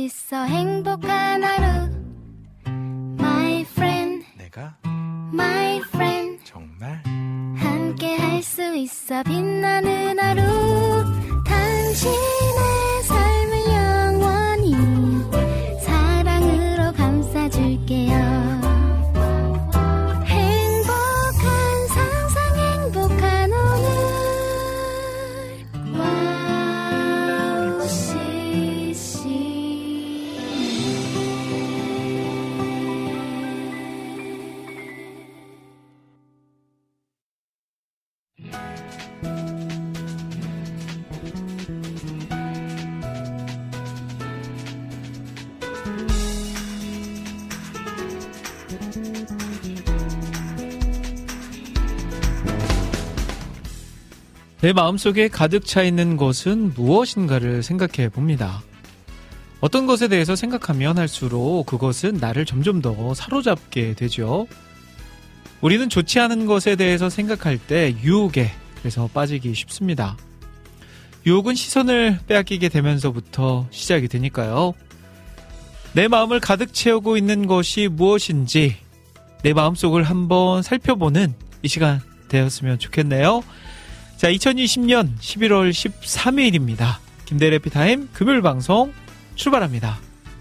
있어 행복한 하루 My friend 내가 My friend 정말 함께 할 수 있어 빛나는 하루 당신의 삶을 영원히 사랑으로 감싸줄게요 내 마음속에 가득 차 있는 것은 무엇인가를 생각해 봅니다. 어떤 것에 대해서 생각하면 할수록 그것은 나를 점점 더 사로잡게 되죠. 우리는 좋지 않은 것에 대해서 생각할 때 유혹에 그래서 빠지기 쉽습니다. 유혹은 시선을 빼앗기게 되면서부터 시작이 되니까요. 내 마음을 가득 채우고 있는 것이 무엇인지 내 마음속을 한번 살펴보는 이 시간 되었으면 좋겠네요. 자, 2020년 11월 13일입니다. 김대래 해피타임 금요일 방송 출발합니다.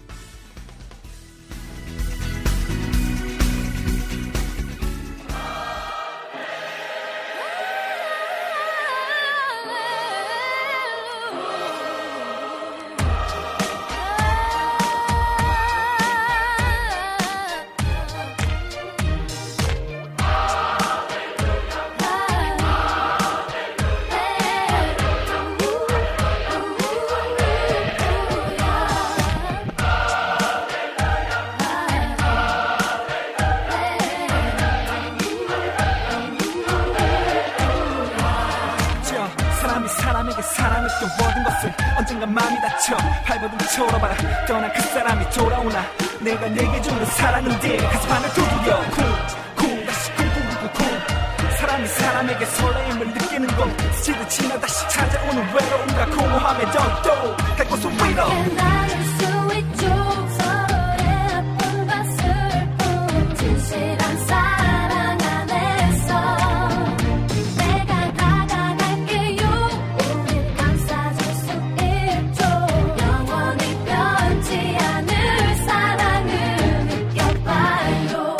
쳐다봐라 떠난 그 사람이 돌아오나 내가 내게 주는 사랑은 돼 가슴 안을 두드려 쿵쿵 다시 쿵쿵쿵쿵 사람이 사람에게 설레임을 느끼는 건 스치듯 지나 다시 찾아오는 외로움과 공허함에 더 갈 곳은 위로 나눌 수 있죠 서로의 아픔과 슬픔 진실한 사랑 안에서 내가 다가갈게요 우릴 감싸줄 수 있죠 영원히 변치 않을 사랑을 느껴봐요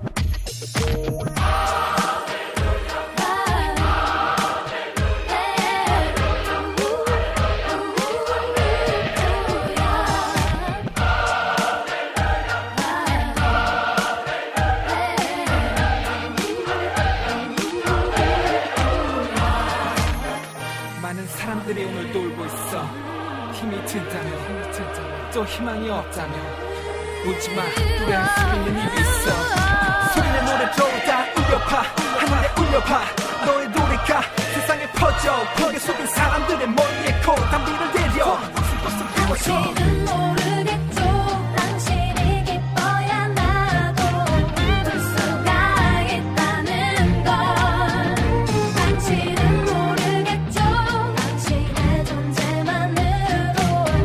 많은 사람들이 오늘 돌고 있어 힘이 든다며 또 희망이 없다며 웃지마 노래할 수 있는 입이 있어 소리내 노래도 다 울려봐 하늘에 울려봐 너의 노래가 세상에 퍼져 거기 속인 사람들의 머리에 코 담비를 내려 당신은 모르겠죠 당신이 기뻐야 나도 울 수가 있다는 걸 당신은 모르겠죠 당신의 존재만으로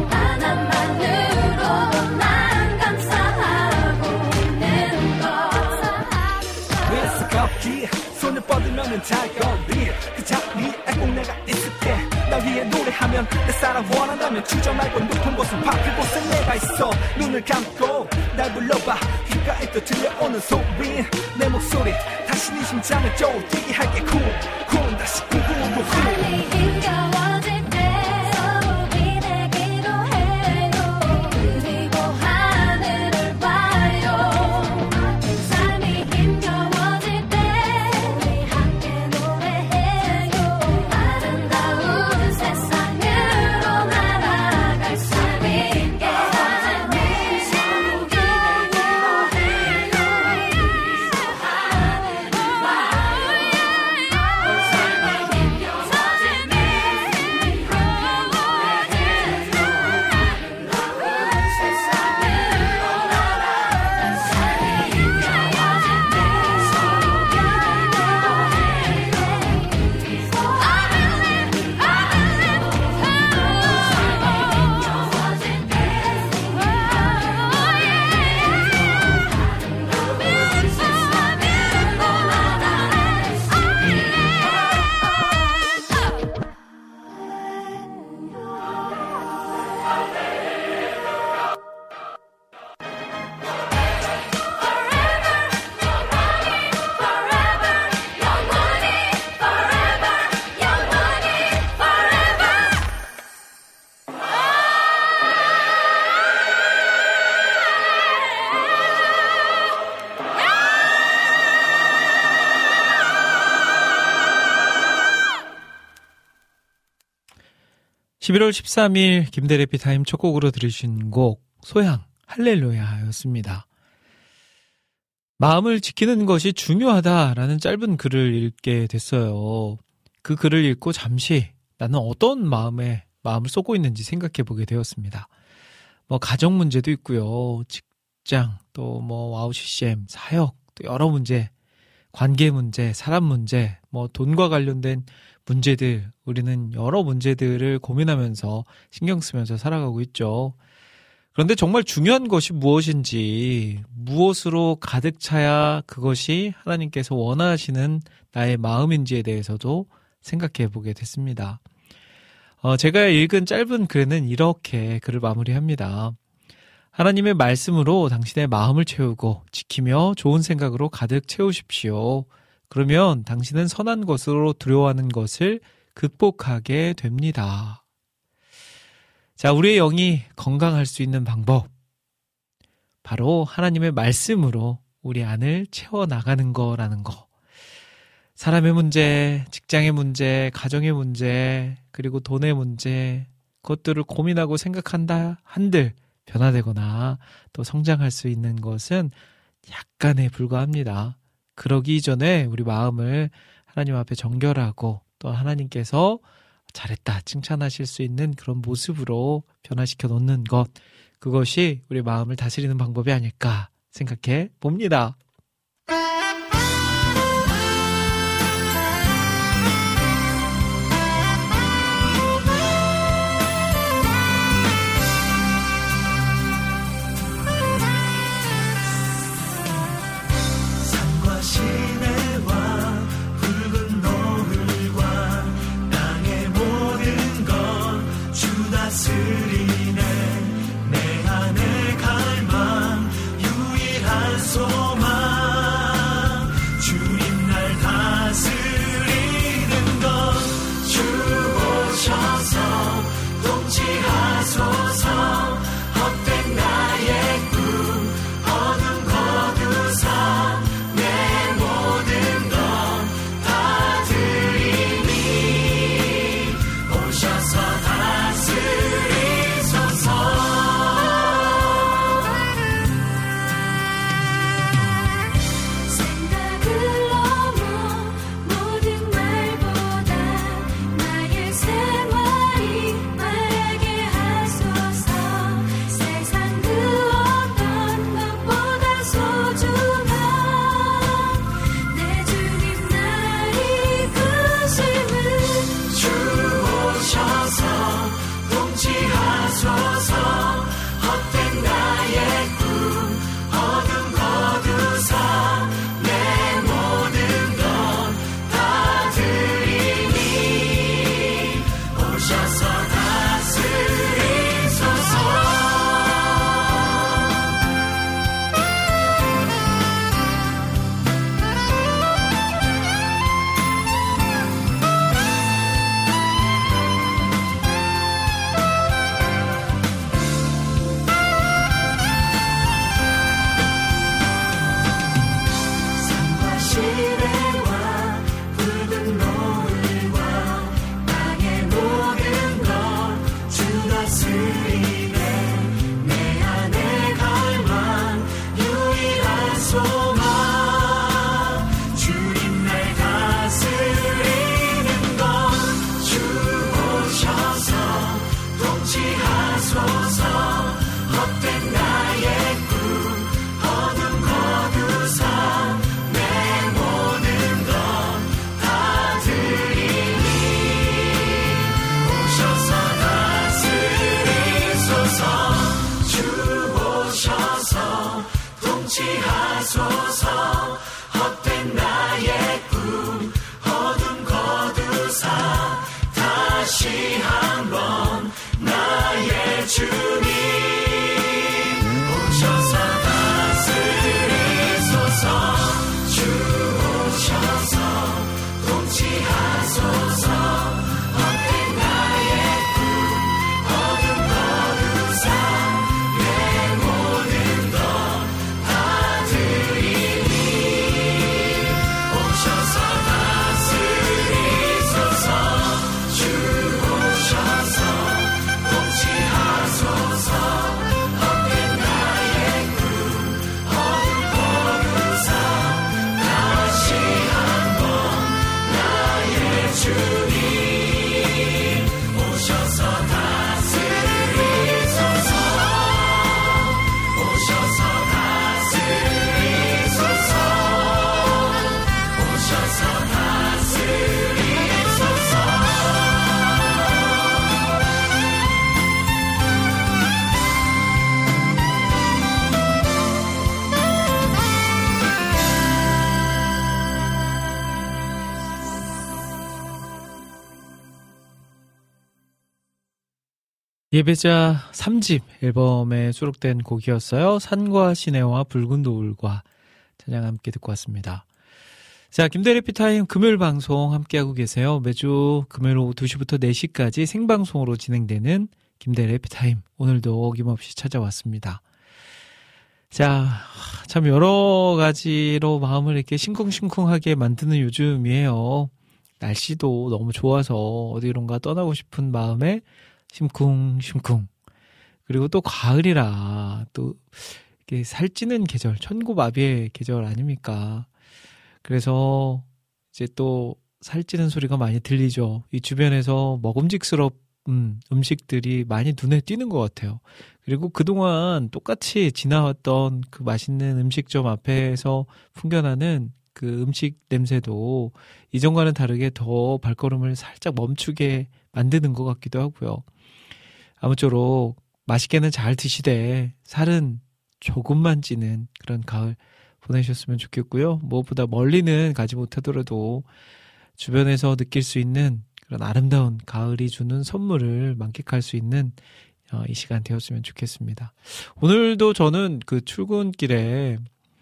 하나만으로 난 감사하고 있는 걸 왜 걷기 손을 뻗으면은 잘 걸리 그 자리에 꼭 내가 있을게 나 위해 노래하면 내 사랑 원한다면 주저 말고 높은 곳은 밖에 곳에 내가 있어 눈을 감고 날 불러봐 귓가에 또 들려오는 소리 내 목소리 다시 네 심장을 좀 뛰게 할게 쿵쿵 다시 쿵쿵쿵쿵 삶이 힘겨워질 때 서로 기대기도 해요 그리고 하늘을 봐요 삶이 힘겨워질 때 우리 함께 노래해요 아름다운 세상으로 날아갈 수 있게 11월 13일 김대래 피타임 첫 곡으로 들으신 곡 소향 할렐루야였습니다. 마음을 지키는 것이 중요하다라는 짧은 글을 읽게 됐어요. 그 글을 읽고 잠시 나는 어떤 마음을 쏟고 있는지 생각해 보게 되었습니다. 가정 문제도 있고요. 직장, 또 와우 CCM, 사역, 또 여러 문제, 관계 문제, 사람 문제, 돈과 관련된 문제들, 우리는 여러 문제들을 고민하면서 신경 쓰면서 살아가고 있죠. 그런데 정말 중요한 것이 무엇인지, 무엇으로 가득 차야 그것이 하나님께서 원하시는 나의 마음인지에 대해서도 생각해 보게 됐습니다. 제가 읽은 짧은 글에는 이렇게 글을 마무리합니다. 하나님의 말씀으로 당신의 마음을 채우고 지키며 좋은 생각으로 가득 채우십시오. 그러면 당신은 선한 것으로 두려워하는 것을 극복하게 됩니다. 자, 우리의 영이 건강할 수 있는 방법. 바로 하나님의 말씀으로 우리 안을 채워나가는 거라는 거. 사람의 문제, 직장의 문제, 가정의 문제, 그리고 돈의 문제, 그것들을 고민하고 생각한다 한들 변화되거나 또 성장할 수 있는 것은 약간에 불과합니다. 그러기 전에 우리 마음을 하나님 앞에 정결하고 또 하나님께서 잘했다 칭찬하실 수 있는 그런 모습으로 변화시켜 놓는 것, 그것이 우리 마음을 다스리는 방법이 아닐까 생각해 봅니다. 오셔서 예배자 3집 앨범에 수록된 곡이었어요. 산과 시내와 붉은 노을과 찬양 함께 듣고 왔습니다. 자, 김대리 피타임 금요일 방송 함께하고 계세요. 매주 금요일 오후 2시부터 4시까지 생방송으로 진행되는 김대리 피타임. 오늘도 어김없이 찾아왔습니다. 자, 참 여러 가지로 마음을 이렇게 싱쿵싱쿵하게 만드는 요즘이에요. 날씨도 너무 좋아서 어디론가 떠나고 싶은 마음에 심쿵심쿵. 그리고 또 가을이라 또 이렇게 살찌는 계절, 천고마비의 계절 아닙니까? 그래서 이제 또 살찌는 소리가 많이 들리죠. 이 주변에서 먹음직스러운 음식들이 많이 눈에 띄는 것 같아요. 그리고 그동안 똑같이 지나왔던 그 맛있는 음식점 앞에서 풍겨나는 그 음식 냄새도 이전과는 다르게 더 발걸음을 살짝 멈추게 만드는 것 같기도 하고요. 아무쪼록 맛있게는 잘 드시되 살은 조금만 찌는 그런 가을 보내셨으면 좋겠고요. 무엇보다 멀리는 가지 못하더라도 주변에서 느낄 수 있는 그런 아름다운 가을이 주는 선물을 만끽할 수 있는 이 시간 되었으면 좋겠습니다. 오늘도 저는 그 출근길에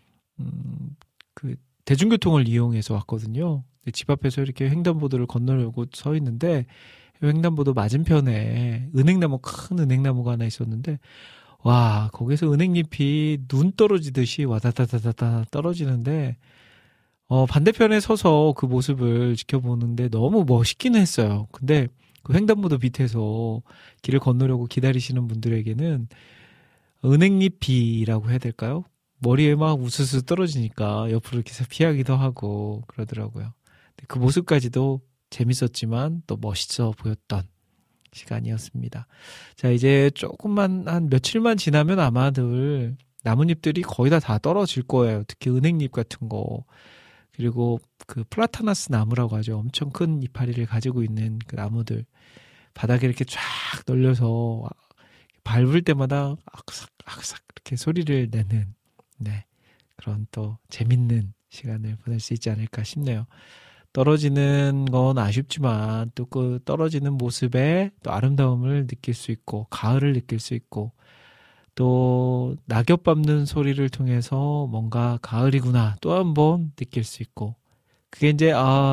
그 대중교통을 이용해서 왔거든요. 집 앞에서 이렇게 횡단보도를 건너려고 서 있는데 횡단보도 맞은편에 은행나무, 큰 은행나무가 하나 있었는데 와, 거기서 은행잎이 눈 떨어지듯이 와다다다다다 떨어지는데 반대편에 서서 그 모습을 지켜보는데 너무 멋있긴 했어요. 근데 그 횡단보도 밑에서 길을 건너려고 기다리시는 분들에게는 은행잎 비라고 해야 될까요? 머리에 막 우수수 떨어지니까 옆으로 이렇게 피하기도 하고 그러더라고요. 그 모습까지도 재밌었지만 또 멋있어 보였던 시간이었습니다. 자, 이제 조금만 한 며칠만 지나면 아마들 나뭇잎들이 거의 다 떨어질 거예요. 특히 은행잎 같은 거. 그리고 그 플라타나스 나무라고 하죠. 엄청 큰 이파리를 가지고 있는 그 나무들. 바닥에 이렇게 쫙 널려서 밟을 때마다 악삭악삭 이렇게 소리를 내는 그런 또 재밌는 시간을 보낼 수 있지 않을까 싶네요. 떨어지는 건 아쉽지만 또 그 떨어지는 모습에 또 아름다움을 느낄 수 있고 가을을 느낄 수 있고 또 낙엽 밟는 소리를 통해서 뭔가 가을이구나 또 한 번 느낄 수 있고 그게 이제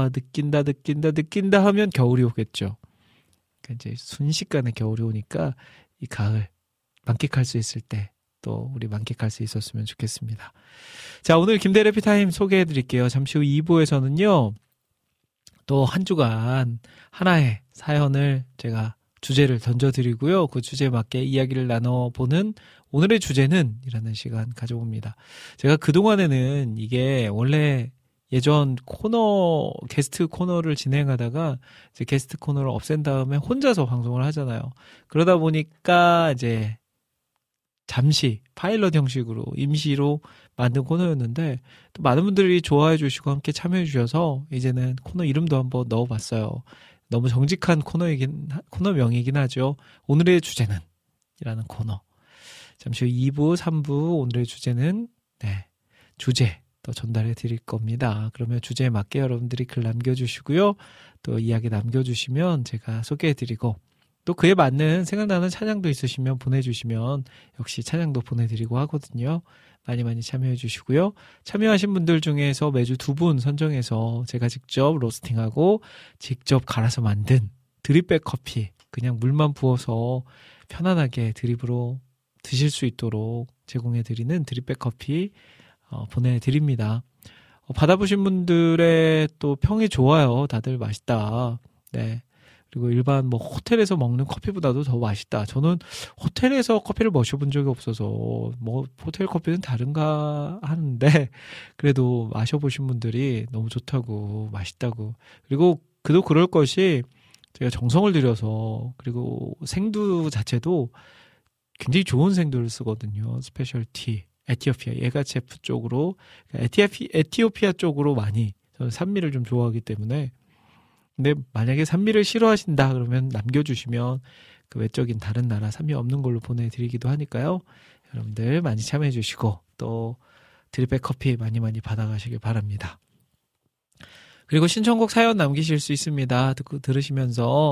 느낀다 하면 겨울이 오겠죠. 그러니까 이제 순식간에 겨울이 오니까 이 가을 만끽할 수 있을 때 또 우리 만끽할 수 있었으면 좋겠습니다. 자, 오늘 김대래 피타임 소개해 드릴게요. 잠시 후 2부에서는요. 또 한 주간 하나의 사연을 제가 주제를 던져드리고요. 그 주제에 맞게 이야기를 나눠보는 오늘의 주제는 이라는 시간 가져봅니다. 제가 그동안에는 이게 원래 예전 게스트 코너를 진행하다가 이제 게스트 코너를 없앤 다음에 혼자서 방송을 하잖아요. 그러다 보니까 이제 잠시 파일럿 형식으로 임시로 만든 코너였는데 또 많은 분들이 좋아해 주시고 함께 참여해 주셔서 이제는 코너 이름도 한번 넣어봤어요. 너무 정직한 코너명이긴 하죠. 오늘의 주제는 이라는 코너. 잠시 후 2부, 3부 오늘의 주제는 주제 또 전달해 드릴 겁니다. 그러면 주제에 맞게 여러분들이 글 남겨주시고요. 또 이야기 남겨주시면 제가 소개해 드리고 또 그에 맞는 생각나는 찬양도 있으시면 보내주시면 역시 찬양도 보내드리고 하거든요. 많이 많이 참여해 주시고요. 참여하신 분들 중에서 매주 2분 선정해서 제가 직접 로스팅하고 직접 갈아서 만든 드립백 커피 그냥 물만 부어서 편안하게 드립으로 드실 수 있도록 제공해드리는 드립백 커피 보내드립니다. 받아보신 분들의 또 평이 좋아요. 다들 맛있다. 네. 그리고 일반 호텔에서 먹는 커피보다도 더 맛있다. 저는 호텔에서 커피를 마셔본 적이 없어서 호텔 커피는 다른가 하는데 그래도 마셔보신 분들이 너무 좋다고 맛있다고. 그리고 그도 그럴 것이 제가 정성을 들여서 그리고 생두 자체도 굉장히 좋은 생두를 쓰거든요. 스페셜티 에티오피아 예가체프 쪽으로 에티오피아 쪽으로 많이 저는 산미를 좀 좋아하기 때문에 근데 만약에 산미를 싫어하신다 그러면 남겨주시면 그 외적인 다른 나라 산미 없는 걸로 보내드리기도 하니까요. 여러분들 많이 참여해 주시고 또 드립백 커피 많이 받아가시길 바랍니다. 그리고 신청곡 사연 남기실 수 있습니다. 들으시면서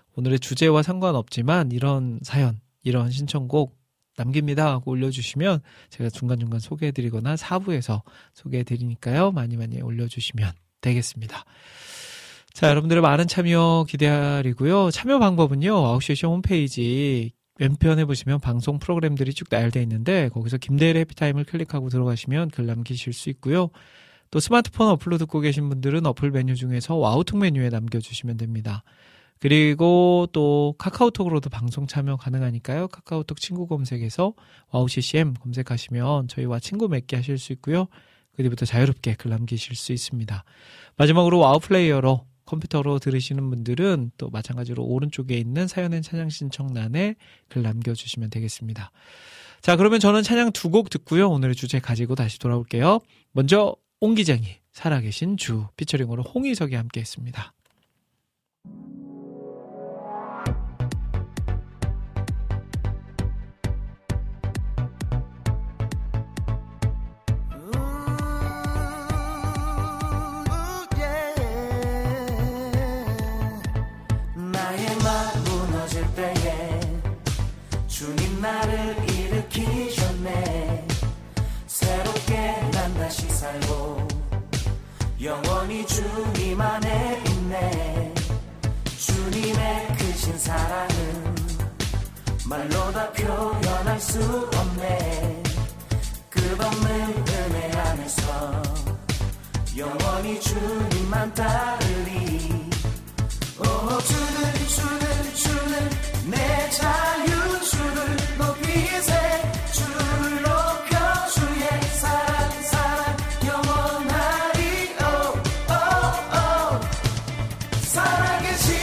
오늘의 주제와 상관없지만 이런 사연, 이런 신청곡 남깁니다 하고 올려주시면 제가 중간중간 소개해드리거나 4부에서 소개해드리니까요. 많이 많이 올려주시면 되겠습니다. 자, 여러분들의 많은 참여 기다리고요. 참여 방법은요. 9시 홈페이지 왼편에 보시면 방송 프로그램들이 쭉 나열되어 있는데 거기서 김대일의 해피타임을 클릭하고 들어가시면 글 남기실 수 있고요. 또 스마트폰 어플로 듣고 계신 분들은 어플 메뉴 중에서 와우톡 메뉴에 남겨주시면 됩니다. 그리고 또 카카오톡으로도 방송 참여 가능하니까요. 카카오톡 친구 검색에서 와우CCM 검색하시면 저희와 친구 맺게 하실 수 있고요. 그 뒤부터 자유롭게 글 남기실 수 있습니다. 마지막으로 와우 플레이어로 컴퓨터로 들으시는 분들은 또 마찬가지로 오른쪽에 있는 사연엔 찬양 신청란에 글 남겨주시면 되겠습니다. 자, 그러면 저는 찬양 2곡 듣고요. 오늘의 주제 가지고 다시 돌아올게요. 먼저 옹기장이 살아계신 주 피처링으로 홍희석이 함께 했습니다. 주님 나를 일으키셨네. 새롭게 난 다시 살고 영원히 주님 안에 있네. 주님의 크신 사랑은 말로 다 표현할 수 없네. 끝없는 은혜 안에서 영원히 주님만 따르리. 오 주는 내 자유, 주를 높이세. 주를 높여 주의 사랑 영원하리. 살아계신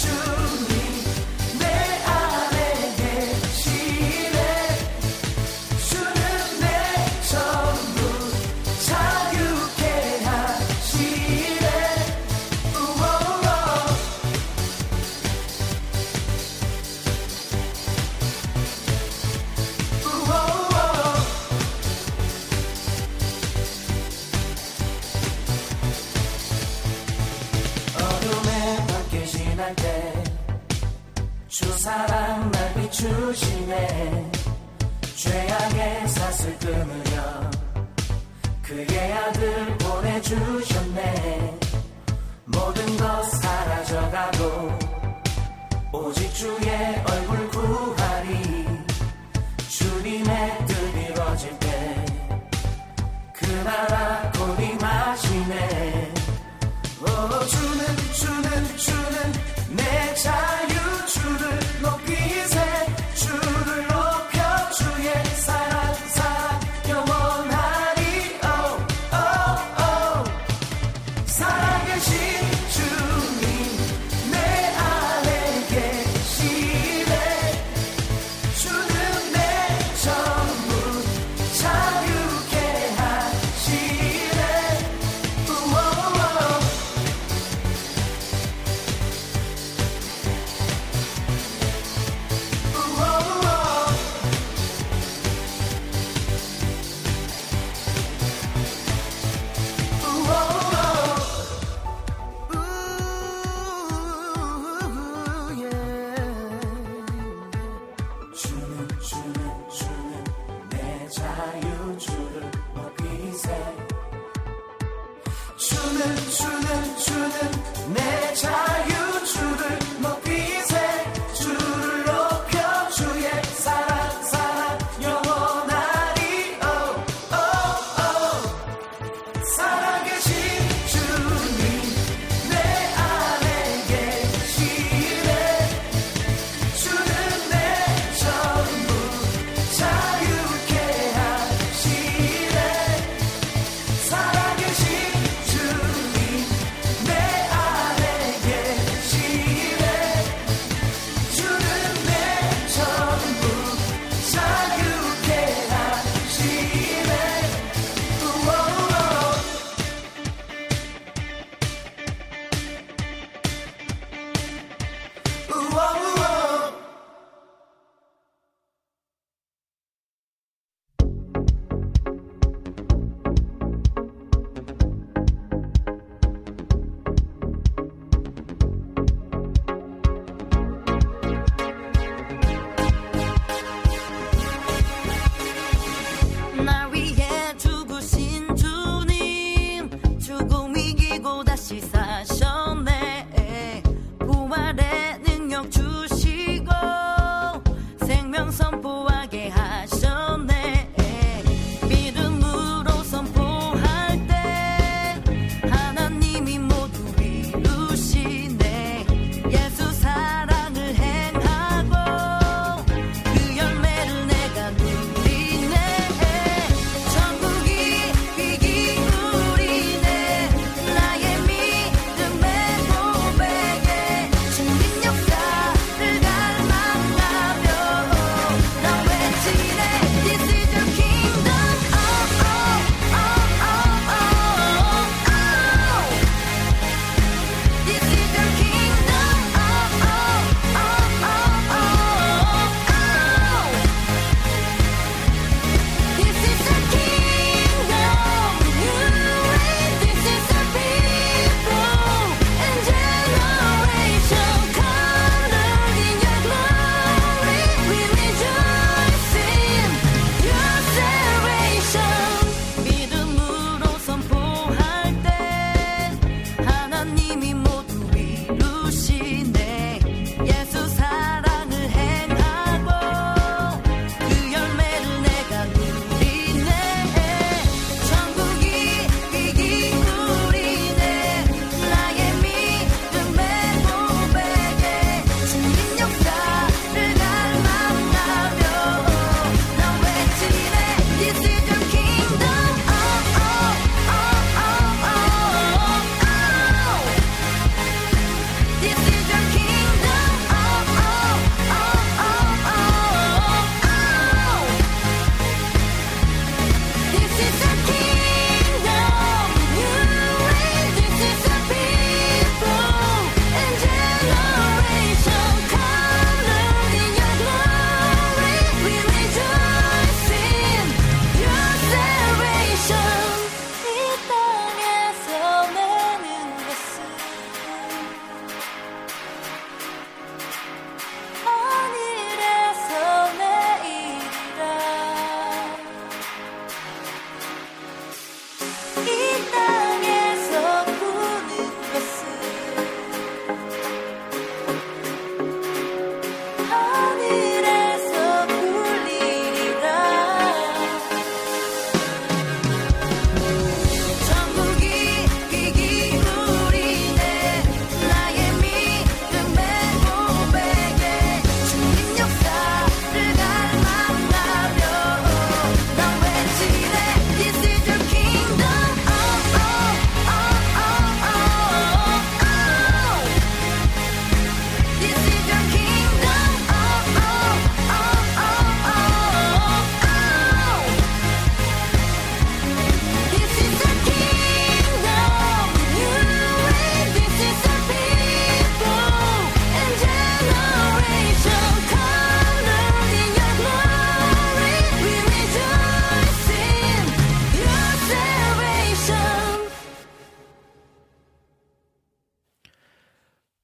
주님 내 안에 계시네. 주는 내 전부 자유케 하시네. 주 사랑 날 비추시네. 죄악의 삿을 끊으려 그의 아들 보내주셨네. 모든 것 사라져가고 오직 주의 얼굴 구하리. 주님의 뜻 이루어질 때 그 나라 곧 임하시네. 오 주는 내 자유, 주를 높이세. 주를 높여 주의 사랑 영원하리. 살아계신 주님 내 안에 계시네. 주는 내 전부 자유케 하시네.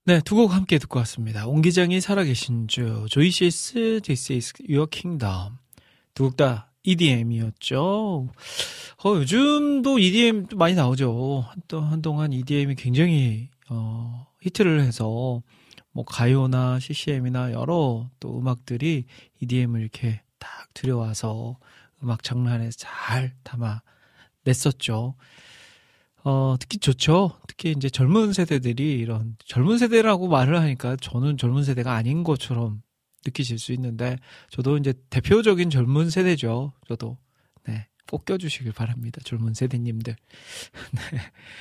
네, 두 곡 함께 듣고 왔습니다. 옹 기장이 살아계신 주, 조이시스, This is Your Kingdom. 두 곡 다 EDM이었죠. 요즘도 EDM 많이 나오죠. 한동안 EDM이 굉장히, 히트를 해서, 뭐, 가요나 CCM이나 여러 또 음악들이 EDM을 이렇게 딱 들여와서 음악 장르 안에 잘 담아냈었죠. 특히 좋죠. 특히 이제 젊은 세대들이 이런, 젊은 세대라고 말을 하니까 저는 젊은 세대가 아닌 것처럼 느끼실 수 있는데, 저도 이제 대표적인 젊은 세대죠. 저도. 네. 꼭 껴주시길 바랍니다. 젊은 세대님들. 네.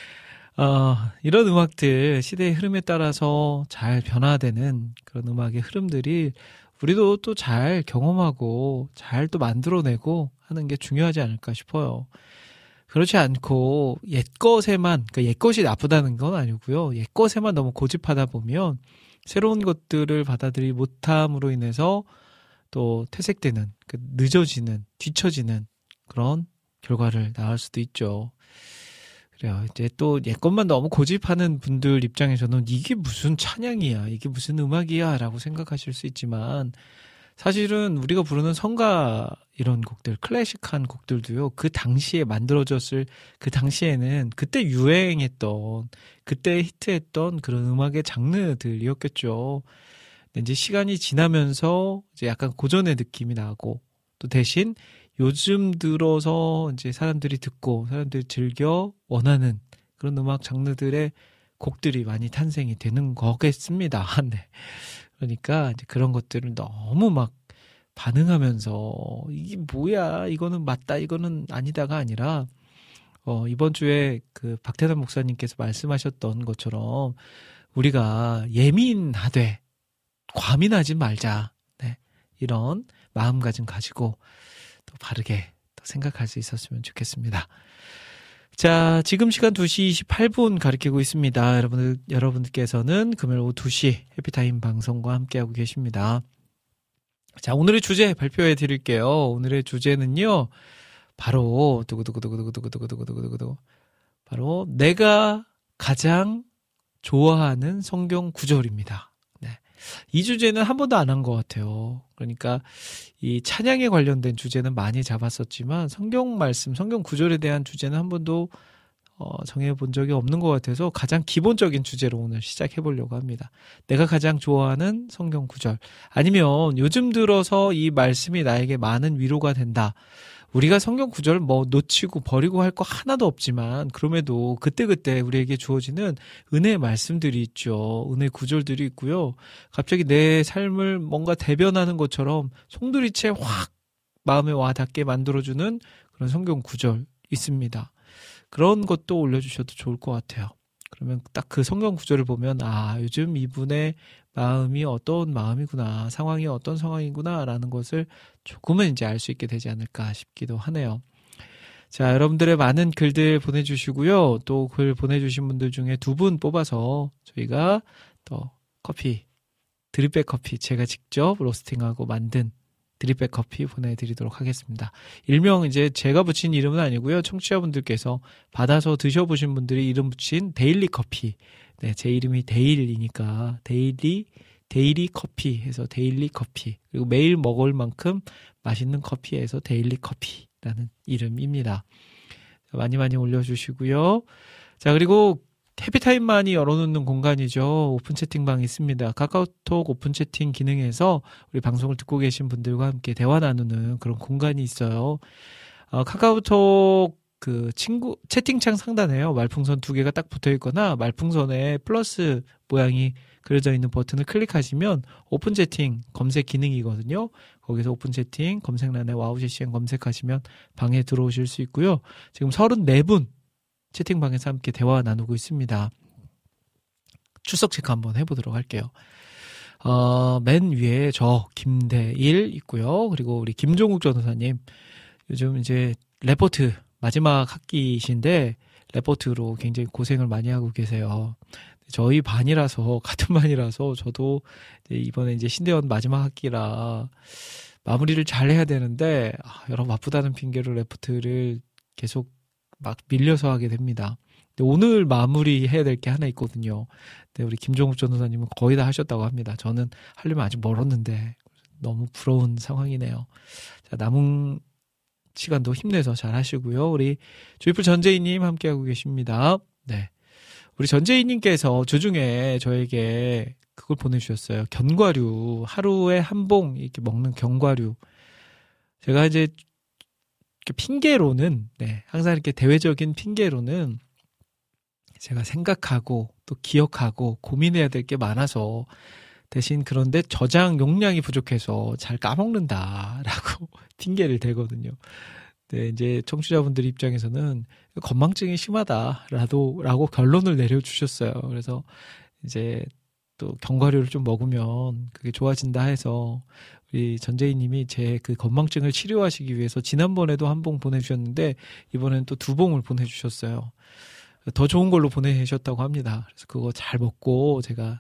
이런 음악들, 시대의 흐름에 따라서 잘 변화되는 그런 음악의 흐름들이 우리도 또 잘 경험하고 잘 또 만들어내고 하는 게 중요하지 않을까 싶어요. 그렇지 않고 옛것에만, 그러니까 옛것이 나쁘다는 건 아니고요. 옛것에만 너무 고집하다 보면 새로운 것들을 받아들이지 못함으로 인해서 또 퇴색되는, 늦어지는, 뒤처지는 그런 결과를 낳을 수도 있죠. 그래요. 이제 또 옛것만 너무 고집하는 분들 입장에서는 이게 무슨 찬양이야, 이게 무슨 음악이야 라고 생각하실 수 있지만, 사실은 우리가 부르는 성가 이런 곡들, 클래식한 곡들도요, 그 당시에 만들어졌을, 그 당시에는 그때 유행했던, 그때 히트했던 그런 음악의 장르들이었겠죠. 근데 이제 시간이 지나면서 이제 약간 고전의 느낌이 나고, 또 대신 요즘 들어서 이제 사람들이 듣고, 사람들이 즐겨 원하는 그런 음악 장르들의 곡들이 많이 탄생이 되는 거겠습니다. 네. 그러니까 이제 그런 것들을 너무 막 반응하면서 이게 뭐야, 이거는 맞다, 이거는 아니다가 아니라, 이번 주에 그 박태남 목사님께서 말씀하셨던 것처럼 우리가 예민하되 과민하지 말자. 네. 이런 마음가짐 가지고 또 바르게 또 생각할 수 있었으면 좋겠습니다. 자, 지금 시간 2시 28분 가리키고 있습니다. 여러분들께서는 금요일 오후 2시 해피타임 방송과 함께하고 계십니다. 자, 오늘의 주제 발표해 드릴게요. 오늘의 주제는요, 바로, 바로, 내가 가장 좋아하는 성경 구절입니다. 네. 이 주제는 한 번도 안 한 것 같아요. 그러니까 이 찬양에 관련된 주제는 많이 잡았었지만 성경 말씀, 성경 구절에 대한 주제는 한 번도 정해본 적이 없는 것 같아서 가장 기본적인 주제로 오늘 시작해 보려고 합니다. 내가 가장 좋아하는 성경 구절, 아니면 요즘 들어서 이 말씀이 나에게 많은 위로가 된다. 우리가 성경 구절 뭐 놓치고 버리고 할 거 하나도 없지만 그럼에도 그때그때 우리에게 주어지는 은혜의 말씀들이 있죠. 은혜의 구절들이 있고요. 갑자기 내 삶을 뭔가 대변하는 것처럼 송두리째 확 마음에 와닿게 만들어주는 그런 성경 구절 있습니다. 그런 것도 올려주셔도 좋을 것 같아요. 그러면 딱 그 성경 구절을 보면, 아, 요즘 이분의 마음이 어떤 마음이구나, 상황이 어떤 상황이구나 라는 것을 조금은 이제 알 수 있게 되지 않을까 싶기도 하네요. 자, 여러분들의 많은 글들 보내주시고요. 또 글 보내주신 분들 중에 2분 뽑아서 저희가 또 커피, 드립백 커피 제가 직접 로스팅하고 만든 드립백 커피 보내드리도록 하겠습니다. 일명 이제 제가 붙인 이름은 아니고요. 청취자분들께서 받아서 드셔보신 분들이 이름 붙인 데일리 커피. 네, 제 이름이 데일이니까 데일리 커피 해서 데일리 커피. 그리고 매일 먹을 만큼 맛있는 커피에서 데일리 커피라는 이름입니다. 많이 많이 올려주시고요. 자, 그리고 해피타임만이 열어놓는 공간이죠. 오픈 채팅방이 있습니다. 카카오톡 오픈 채팅 기능에서 우리 방송을 듣고 계신 분들과 함께 대화 나누는 그런 공간이 있어요. 카카오톡 그 친구 채팅창 상단에요. 말풍선 2개가 딱 붙어 있거나 말풍선에 플러스 모양이 그려져 있는 버튼을 클릭하시면 오픈 채팅 검색 기능이거든요. 거기서 오픈 채팅 검색란에 와우 CCM 검색하시면 방에 들어오실 수 있고요. 지금 34분 채팅방에서 함께 대화 나누고 있습니다. 출석 체크 한번 해보도록 할게요. 맨 위에 저 김대일 있고요. 그리고 우리 김종국 전도사님, 요즘 이제 레포트 마지막 학기이신데 레포트로 굉장히 고생을 많이 하고 계세요. 저희 반이라서, 같은 반이라서 저도 이번에 이제 신대원 마지막 학기라 마무리를 잘 해야 되는데, 여러 바쁘다는 핑계로 레포트를 계속 막 밀려서 하게 됩니다. 근데 오늘 마무리해야 될 게 하나 있거든요. 근데 우리 김종욱 전도사님은 거의 다 하셨다고 합니다. 저는 하려면 아직 멀었는데 너무 부러운 상황이네요. 자, 남은 시간도 힘내서 잘 하시고요. 우리 조이풀 전재희님 함께하고 계십니다. 네. 우리 전재희님께서 주중에 저에게 그걸 보내주셨어요. 견과류. 하루에 한 봉 이렇게 먹는 견과류. 제가 이제 핑계로는, 네, 항상 이렇게 대외적인 핑계로는 제가 생각하고 또 기억하고 고민해야 될 게 많아서 대신 그런데 저장 용량이 부족해서 잘 까먹는다라고 핑계를 대거든요. 네, 이제 청취자분들 입장에서는 건망증이 심하다라고 결론을 내려주셨어요. 그래서 이제 또 견과류를 좀 먹으면 그게 좋아진다 해서 우리 전재희님이 제 그 건망증을 치료하시기 위해서 지난번에도 한 봉 보내주셨는데 이번에는 또 2봉을 보내주셨어요. 더 좋은 걸로 보내셨다고 합니다. 그래서 그거 잘 먹고 제가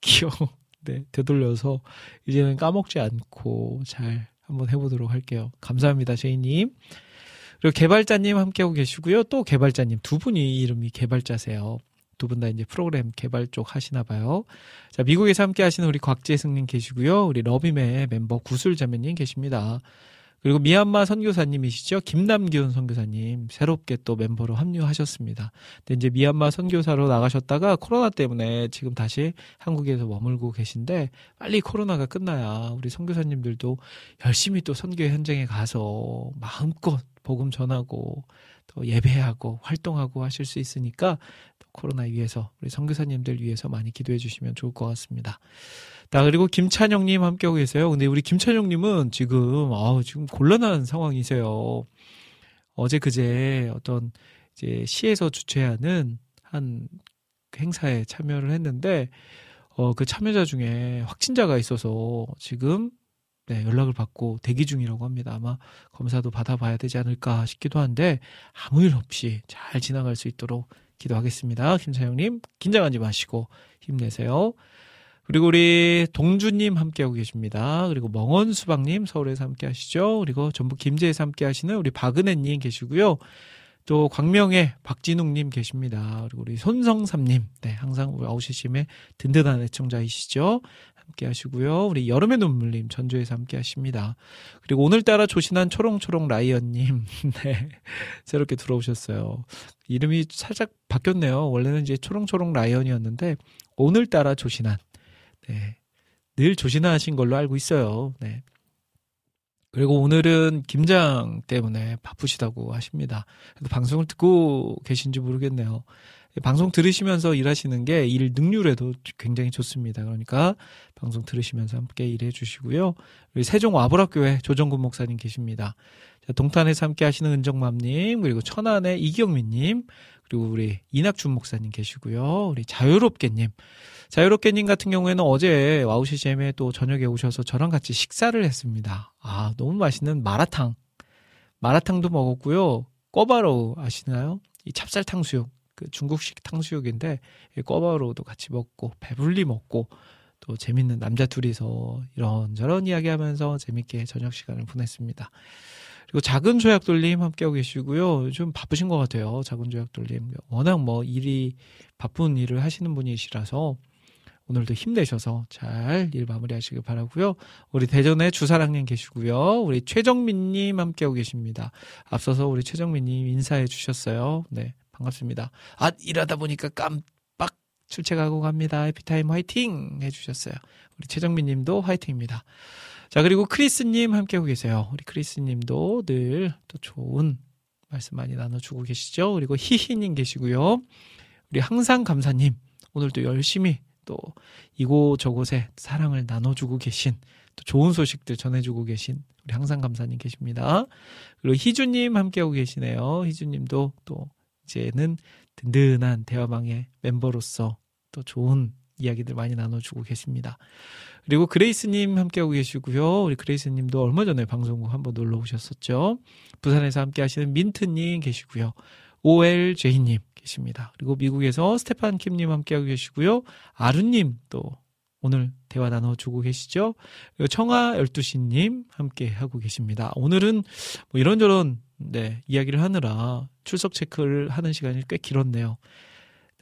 네, 되돌려서 이제는 까먹지 않고 잘 한번 해보도록 할게요. 감사합니다, 제이님. 그리고 개발자님 함께하고 계시고요. 또 개발자님 두 분이 이름이 개발자세요. 두 분 다 이제 프로그램 개발 쪽 하시나 봐요. 자, 미국에서 함께 하시는 우리 곽재승님 계시고요. 우리 러빔의 멤버 구슬자매님 계십니다. 그리고 미얀마 선교사님이시죠. 김남기훈 선교사님 새롭게 또 멤버로 합류하셨습니다. 근데 이제 미얀마 선교사로 나가셨다가 코로나 때문에 지금 다시 한국에서 머물고 계신데 빨리 코로나가 끝나야 우리 선교사님들도 열심히 또 선교 현장에 가서 마음껏 복음 전하고 또 예배하고 활동하고 하실 수 있으니까 또 코로나 위해서 우리 선교사님들 위해서 많이 기도해 주시면 좋을 것 같습니다. 자, 그리고 김찬영님 함께하고 계세요. 근데 우리 김찬영님은 지금 곤란한 상황이세요. 어제 그제 어떤 이제 시에서 주최하는 한 행사에 참여를 했는데 그 참여자 중에 확진자가 있어서 지금 네, 연락을 받고 대기 중이라고 합니다. 아마 검사도 받아봐야 되지 않을까 싶기도 한데 아무 일 없이 잘 지나갈 수 있도록 기도하겠습니다. 김찬영님 긴장하지 마시고 힘내세요. 그리고 우리 동주님 함께하고 계십니다. 그리고 멍언수박님 서울에서 함께 하시죠. 그리고 전북 김제에서 함께 하시는 우리 박은혜님 계시고요. 또 광명의 박진웅님 계십니다. 그리고 우리 손성삼님, 네, 항상 우리 아웃시심의 든든한 애청자이시죠. 함께 하시고요. 우리 여름의 눈물님 전주에서 함께 하십니다. 그리고 오늘따라 조신한 초롱초롱 라이언님, 네, 새롭게 들어오셨어요. 이름이 살짝 바뀌었네요. 원래는 이제 초롱초롱 라이언이었는데 오늘따라 조신한, 네, 늘 조신하신 걸로 알고 있어요. 네. 그리고 오늘은 김장 때문에 바쁘시다고 하십니다. 그래도 방송을 듣고 계신지 모르겠네요. 방송 들으시면서 일하시는 게 일 능률에도 굉장히 좋습니다. 그러니까 방송 들으시면서 함께 일해 주시고요. 우리 세종 와보락교회 조정근 목사님 계십니다. 자, 동탄에서 함께 하시는 은정맘님, 그리고 천안의 이경민님, 그리고 우리 이낙준 목사님 계시고요. 우리 자유롭게님. 자유롭게님 같은 경우에는 어제 와우 CCM에 또 저녁에 오셔서 저랑 같이 식사를 했습니다. 아, 너무 맛있는 마라탕도 먹었고요. 꿔바로우 아시나요? 이 찹쌀 탕수육, 그 중국식 탕수육인데 꿔바로우도 같이 먹고 배불리 먹고 또 재밌는 남자 둘이서 이런저런 이야기하면서 재밌게 저녁 시간을 보냈습니다. 그리고 작은 조약돌림 함께하고 계시고요. 좀 바쁘신 것 같아요. 작은 조약돌림. 워낙 바쁜 일을 하시는 분이시라서 오늘도 힘내셔서 잘 일 마무리하시길 바라고요. 우리 대전에 주사랑님 계시고요. 우리 최정민님 함께하고 계십니다. 앞서서 우리 최정민님 인사해 주셨어요. 네, 반갑습니다. 일하다 보니까 깜빡 출첵하고 갑니다. 해피타임 화이팅 해주셨어요. 우리 최정민님도 화이팅입니다. 자, 그리고 크리스님 함께하고 계세요. 우리 크리스님도 늘 또 좋은 말씀 많이 나눠주고 계시죠. 그리고 히히님 계시고요. 우리 항상 감사님 오늘도 열심히 또 이곳저곳에 사랑을 나눠주고 계신 또 좋은 소식들 전해주고 계신 우리 항상 감사님 계십니다. 그리고 희주님 함께하고 계시네요. 희주님도 또 이제는 든든한 대화방의 멤버로서 또 좋은 이야기들 많이 나눠주고 계십니다. 그리고 그레이스님 함께하고 계시고요. 우리 그레이스님도 얼마 전에 방송국 한번 놀러 오셨었죠. 부산에서 함께 하시는 민트님 계시고요. OLJ님 계십니다. 그리고 미국에서 스테판 킴님 함께하고 계시고요. 아루님 또 오늘 대화 나눠주고 계시죠. 그리고 청아 12시님 함께하고 계십니다. 오늘은 이런저런 이야기를 하느라 출석 체크를 하는 시간이 꽤 길었네요.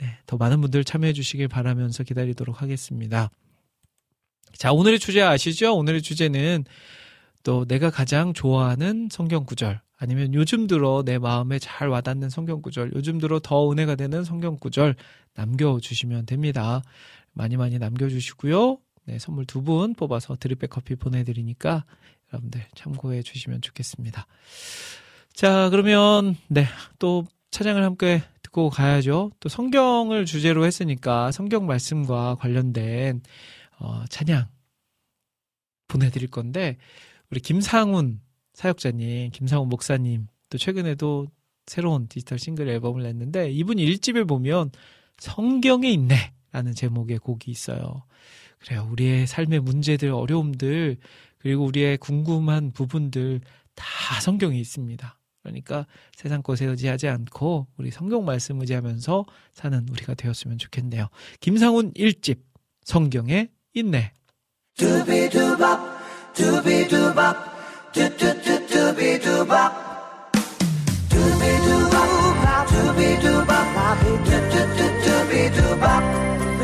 네, 더 많은 분들 참여해 주시길 바라면서 기다리도록 하겠습니다. 자, 오늘의 주제 아시죠? 오늘의 주제는 또 내가 가장 좋아하는 성경 구절, 아니면 요즘 들어 내 마음에 잘 와닿는 성경 구절, 요즘 들어 더 은혜가 되는 성경 구절 남겨주시면 됩니다. 많이 많이 남겨주시고요. 네, 선물 2분 뽑아서 드립백 커피 보내드리니까 여러분들 참고해 주시면 좋겠습니다. 자, 그러면 네, 또 찬양을 함께 듣고 가야죠. 또 성경을 주제로 했으니까 성경 말씀과 관련된 찬양 보내드릴 건데, 우리 김상훈 사역자님, 김상훈 목사님, 또 최근에도 새로운 디지털 싱글 앨범을 냈는데, 이분 1집에 보면 성경에 있네 라는 제목의 곡이 있어요. 그래요. 우리의 삶의 문제들, 어려움들, 그리고 우리의 궁금한 부분들 다 성경에 있습니다. 그러니까 세상 것에 의지하지 않고 우리 성경 말씀 의지하면서 사는 우리가 되었으면 좋겠네요. 김상훈 1집 성경에 있네. 두비두밥 두비두밥 두두두두비두밥 두비두밥 두비두밥 두두두두비두밥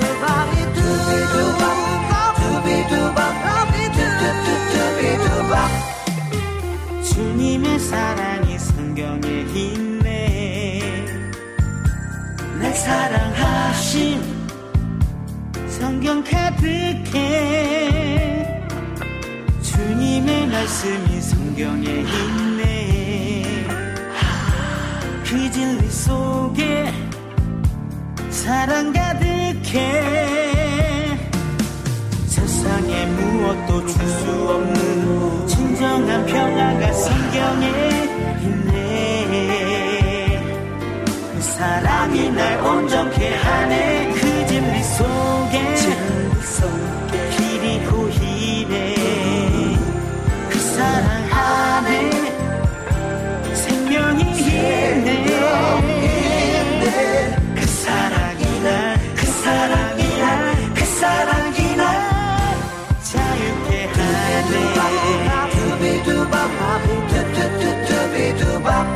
주님의 사랑이 성경에 있네. 날 사랑하심 성경 가득해. 주님의 말씀이 성경에 있네. 그 진리 속에 사랑 가득해. 세상에 무엇도 줄 수 없는 진정한 평화가 성경에 있네. 그 사랑이 날 온전케 하네. 그 진리 속에 길이 보이네. 그 사랑 안에 생명이 있네. 그 사랑이 날, 그 사랑이 날, 그 사랑이 날 자유케 하네. 두비두밥 두두두두비두밥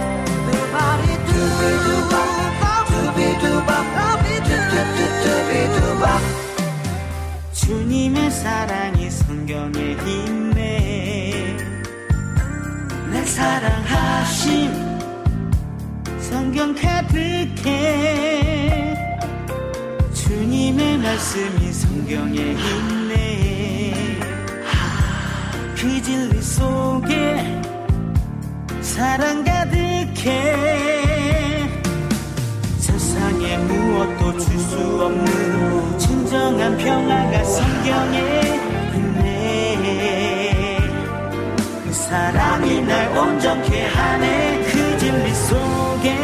두비두밥 두두두두비두밥. 주님의 사랑이 성경에 있네. 날 사랑하심 성경 가득해. 주님의 말씀이 성경에 있네. 그 진리 속에 사랑 가득해. 세상에 무엇도 줄 수 없는 진정한 평화가 성경에 있네. 그 사랑이 날 온전케 하네. 그 진리 속에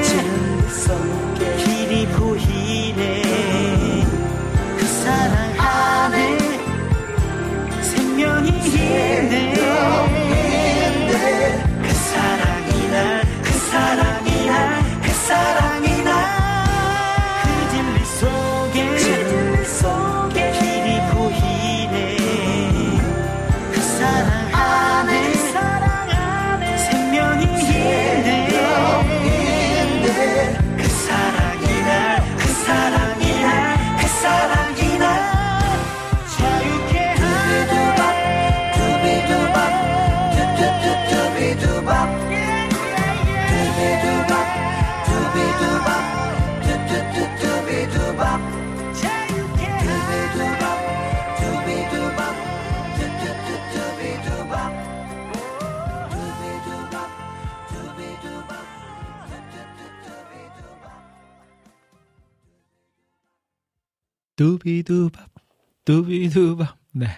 길이 보이네. 그 사랑 안에 생명이 있네. 그 사랑이 날, 그 사랑이 날, 그 사랑이 날 그 진리 속에 길이 보이네. 그 사랑 안에 생명이 있네. 그 사랑이 날, 그 사랑이 날, 그 사랑이 날 자유케 하네. 두비두밥 두두두두비두밥 두비두밥 두두두두비두밥 자유케 두비두밥 두비두밥 두두두두비두밥 두비두밥 두비두밥 두비두밥 두비두밥. 네,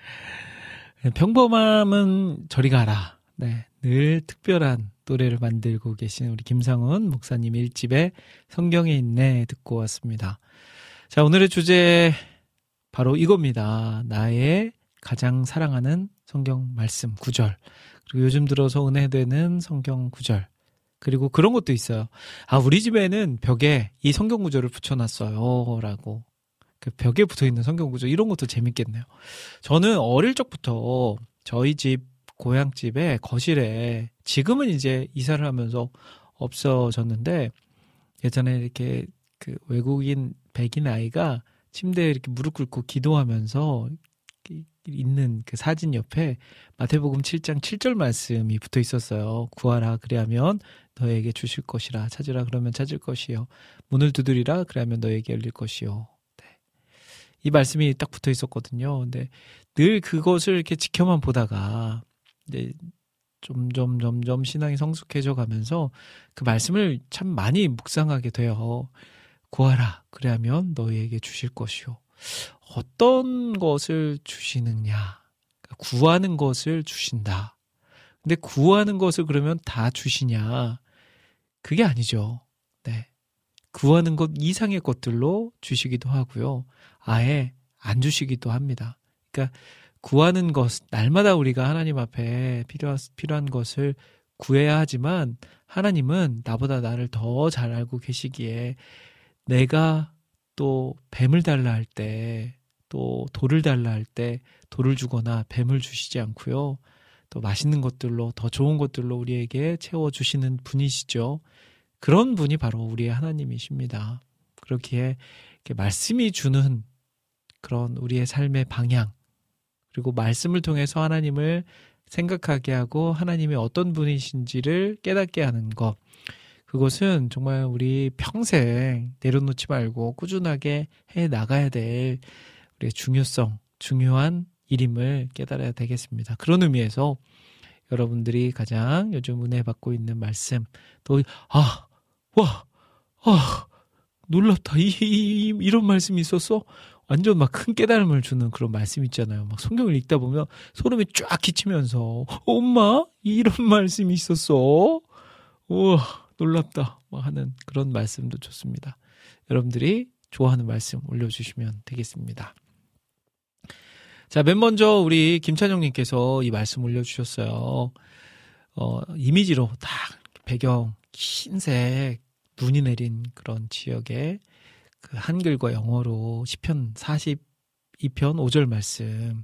평범함은 저리 가라. 네, 늘 특별한 노래를 만들고 계신 우리 김상훈 목사님 1집에 성경에 있네 듣고 왔습니다. 자, 오늘의 주제 바로 이겁니다. 나의 가장 사랑하는 성경 말씀 구절, 그리고 요즘 들어서 은혜되는 성경 구절, 그리고 그런 것도 있어요. 아, 우리 집에는 벽에 이 성경 구절을 붙여놨어요 라고. 그 벽에 붙어있는 성경 구절, 이런 것도 재밌겠네요. 저는 어릴 적부터 저희 집 고향집에 거실에, 지금은 이제 이사를 하면서 없어졌는데, 예전에 이렇게 그 외국인 백인 아이가 침대에 이렇게 무릎 꿇고 기도하면서 있는 그 사진 옆에 마태복음 7장 7절 말씀이 붙어 있었어요. 구하라 그리하면 너에게 주실 것이라, 찾으라 그러면 찾을 것이요, 문을 두드리라 그리하면 너에게 열릴 것이요. 네. 이 말씀이 딱 붙어 있었거든요. 근데 늘 그것을 이렇게 지켜만 보다가 이제 점점 신앙이 성숙해져 가면서 그 말씀을 참 많이 묵상하게 돼요. 구하라 그리하면 너희에게 주실 것이요. 어떤 것을 주시느냐. 구하는 것을 주신다. 근데 구하는 것을 그러면 다 주시냐. 그게 아니죠. 네. 구하는 것 이상의 것들로 주시기도 하고요. 아예 안 주시기도 합니다. 그러니까 구하는 것, 날마다 우리가 하나님 앞에 필요한 것을 구해야 하지만 하나님은 나보다 나를 더 잘 알고 계시기에 내가 또 뱀을 달라 할 때, 또 돌을 달라 할 때 돌을 주거나 뱀을 주시지 않고요. 또 맛있는 것들로, 더 좋은 것들로 우리에게 채워주시는 분이시죠. 그런 분이 바로 우리의 하나님이십니다. 그렇기에 이렇게 말씀이 주는 그런 우리의 삶의 방향, 그리고 말씀을 통해서 하나님을 생각하게 하고 하나님이 어떤 분이신지를 깨닫게 하는 것, 그것은 정말 우리 평생 내려놓지 말고 꾸준하게 해 나가야 될 우리의 중요한 일임을 깨달아야 되겠습니다. 그런 의미에서 여러분들이 가장 요즘 은혜 받고 있는 말씀, 또 놀랍다, 이런 말씀이 있었어? 완전 막 큰 깨달음을 주는 그런 말씀 있잖아요. 막 성경을 읽다 보면 소름이 쫙 끼치면서 엄마 이런 말씀이 있었어? 우와 놀랍다 하는 그런 말씀도 좋습니다. 여러분들이 좋아하는 말씀 올려주시면 되겠습니다. 자, 맨 먼저 우리 김찬영님께서 이 말씀 올려주셨어요. 이미지로 딱 배경 흰색 눈이 내린 그런 지역에 그 한글과 영어로 시편 42편 5절 말씀.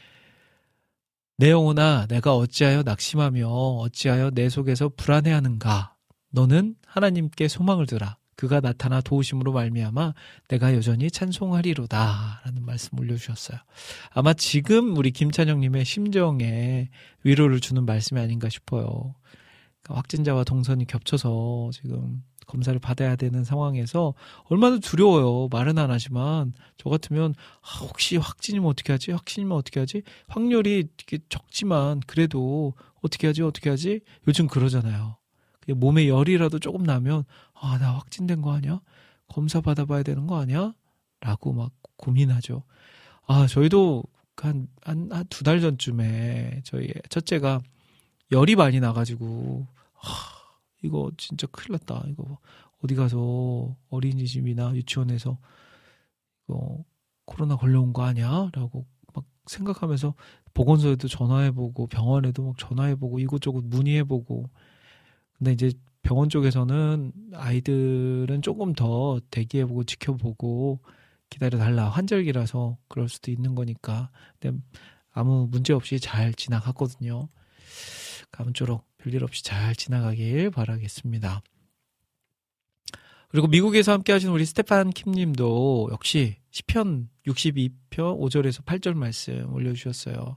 내 영혼아 내가 어찌하여 낙심하며 어찌하여 내 속에서 불안해하는가. 너는 하나님께 소망을 두라. 그가 나타나 도우심으로 말미암아 내가 여전히 찬송하리로다 라는 말씀 올려주셨어요. 아마 지금 우리 김찬영님의 심정에 위로를 주는 말씀이 아닌가 싶어요. 그러니까 확진자와 동선이 겹쳐서 지금 검사를 받아야 되는 상황에서 얼마나 두려워요. 말은 안 하지만 저 같으면 혹시 확진이면 어떻게 하지? 확진이면 어떻게 하지? 확률이 되게 적지만 그래도 어떻게 하지? 요즘 그러잖아요. 몸에 열이라도 조금 나면 나 확진된 거 아니야? 검사 받아봐야 되는 거 아니야? 라고 막 고민하죠. 저희도 한 2달 전쯤에 저희 첫째가 열이 많이 나가지고 이거 진짜 큰일 났다. 이거 어디 가서 어린이집이나 유치원에서 이거 코로나 걸려온 거 아니야? 라고 막 생각하면서 보건소에도 전화해보고 병원에도 막 전화해보고 이곳저곳 문의해보고. 근데 이제 병원 쪽에서는 아이들은 조금 더 대기해보고 지켜보고 기다려달라. 환절기라서 그럴 수도 있는 거니까. 근데 아무 문제 없이 잘 지나갔거든요. 아무쪼록 별일 없이 잘 지나가길 바라겠습니다. 그리고 미국에서 함께 하신 우리 스테판 킴님도 역시 시편 62편 5절에서 8절 말씀 올려주셨어요.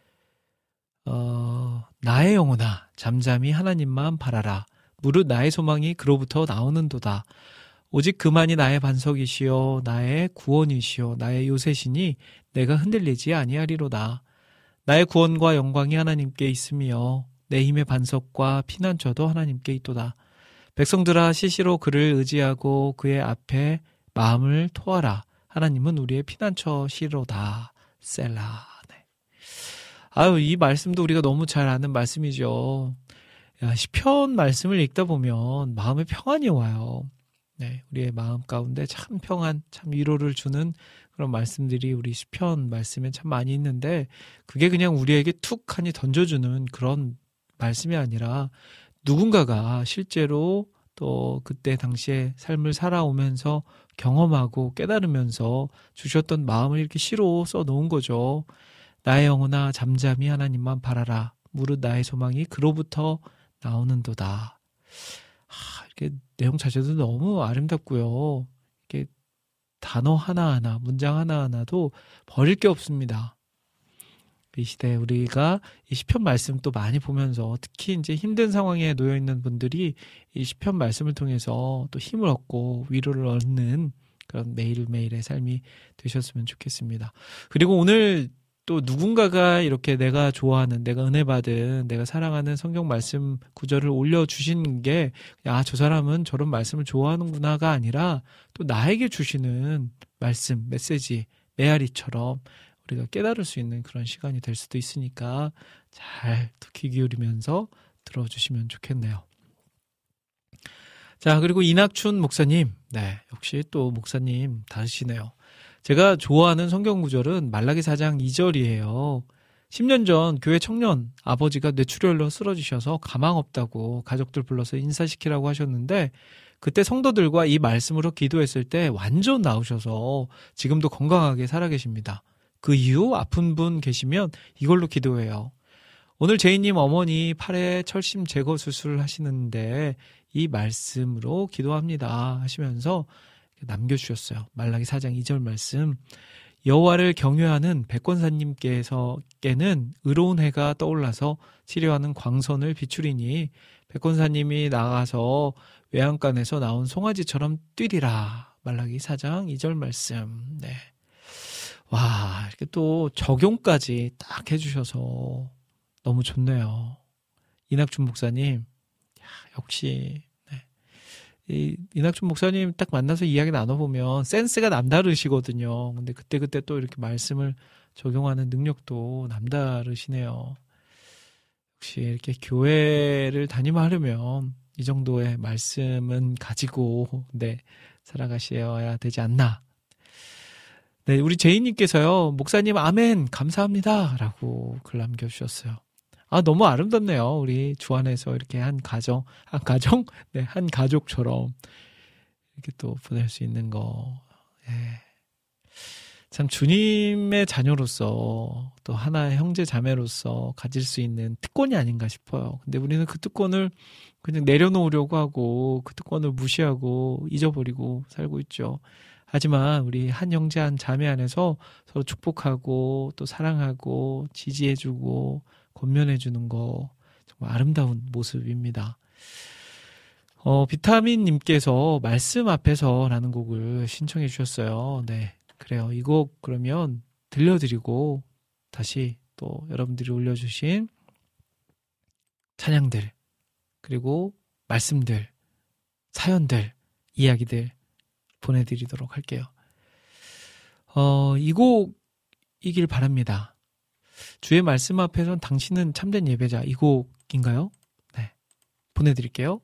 나의 영혼아 잠잠히 하나님만 바라라. 무릇 나의 소망이 그로부터 나오는도다. 오직 그만이 나의 반석이시요 나의 구원이시요 나의 요새시니 내가 흔들리지 아니하리로다. 나의 구원과 영광이 하나님께 있으며 내 힘의 반석과 피난처도 하나님께 있도다. 백성들아 시시로 그를 의지하고 그의 앞에 마음을 토하라. 하나님은 우리의 피난처시로다. 셀라. 네. 이 말씀도 우리가 너무 잘 아는 말씀이죠. 시편 말씀을 읽다 보면 마음에 평안이 와요. 네, 우리의 마음 가운데 참 평안, 참 위로를 주는 그런 말씀들이 우리 시편 말씀에 참 많이 있는데 그게 그냥 우리에게 툭 하니 던져주는 그런 말씀이 아니라 누군가가 실제로 또 그때 당시에 삶을 살아오면서 경험하고 깨달으면서 주셨던 마음을 이렇게 시로 써놓은 거죠. 나의 영혼아 잠잠히 하나님만 바라라. 무릇 나의 소망이 그로부터 나오는도다. 이렇게 내용 자체도 너무 아름답고요. 이렇게 단어 하나하나, 문장 하나하나도 버릴 게 없습니다. 이 시대에 우리가 이 시편 말씀 또 많이 보면서 특히 이제 힘든 상황에 놓여 있는 분들이 이 시편 말씀을 통해서 또 힘을 얻고 위로를 얻는 그런 매일매일의 삶이 되셨으면 좋겠습니다. 그리고 오늘 또 누군가가 이렇게 내가 좋아하는, 내가 은혜 받은, 내가 사랑하는 성경 말씀 구절을 올려주신 게, 저 사람은 저런 말씀을 좋아하는구나가 아니라 또 나에게 주시는 말씀, 메시지, 메아리처럼 우리가 깨달을 수 있는 그런 시간이 될 수도 있으니까 잘 귀 기울이면서 들어주시면 좋겠네요. 자, 그리고 이낙춘 목사님. 네, 역시 또 목사님 다르시네요. 제가 좋아하는 성경 구절은 말라기 4장 2절이에요. 10년 전 교회 청년 아버지가 뇌출혈로 쓰러지셔서 가망 없다고 가족들 불러서 인사시키라고 하셨는데 그때 성도들과 이 말씀으로 기도했을 때 완전 나으셔서 지금도 건강하게 살아계십니다. 그 이후 아픈 분 계시면 이걸로 기도해요. 오늘 제이님 어머니 팔에 철심 제거 수술 하시는데 이 말씀으로 기도합니다 하시면서 남겨주셨어요. 말라기 4장 2절 말씀. 여호와를 경외하는 백권사님께서께는 의로운 해가 떠올라서 치료하는 광선을 비추리니 백권사님이 나가서 외양간에서 나온 송아지처럼 뛰리라. 말라기 4장 2절 말씀. 네. 와, 이렇게 또 적용까지 딱 해주셔서 너무 좋네요. 이낙준 목사님, 역시. 이 이낙준 목사님 딱 만나서 이야기 나눠보면 센스가 남다르시거든요. 근데 그때 또 이렇게 말씀을 적용하는 능력도 남다르시네요. 역시 이렇게 교회를 다니면하려면 이 정도의 말씀은 가지고 살아가셔야 되지 않나. 네, 우리 제이님께서요, 목사님 아멘 감사합니다 라고 글 남겨주셨어요. 너무 아름답네요. 우리 주안에서 이렇게 한 가족처럼 이렇게 또 보낼 수 있는 거. 예. 참 주님의 자녀로서 또 하나의 형제 자매로서 가질 수 있는 특권이 아닌가 싶어요. 근데 우리는 그 특권을 그냥 내려놓으려고 하고 그 특권을 무시하고 잊어버리고 살고 있죠. 하지만 우리 한 형제 한 자매 안에서 서로 축복하고 또 사랑하고 지지해주고 권면해주는 거 정말 아름다운 모습입니다. 비타민님께서 말씀 앞에서라는 곡을 신청해 주셨어요. 네, 그래요. 이 곡 그러면 들려드리고 다시 또 여러분들이 올려주신 찬양들 그리고 말씀들, 사연들, 이야기들 보내드리도록 할게요. 이 곡이길 바랍니다. 주의 말씀 앞에선 당신은 참된 예배자, 이 곡인가요? 네, 보내드릴게요.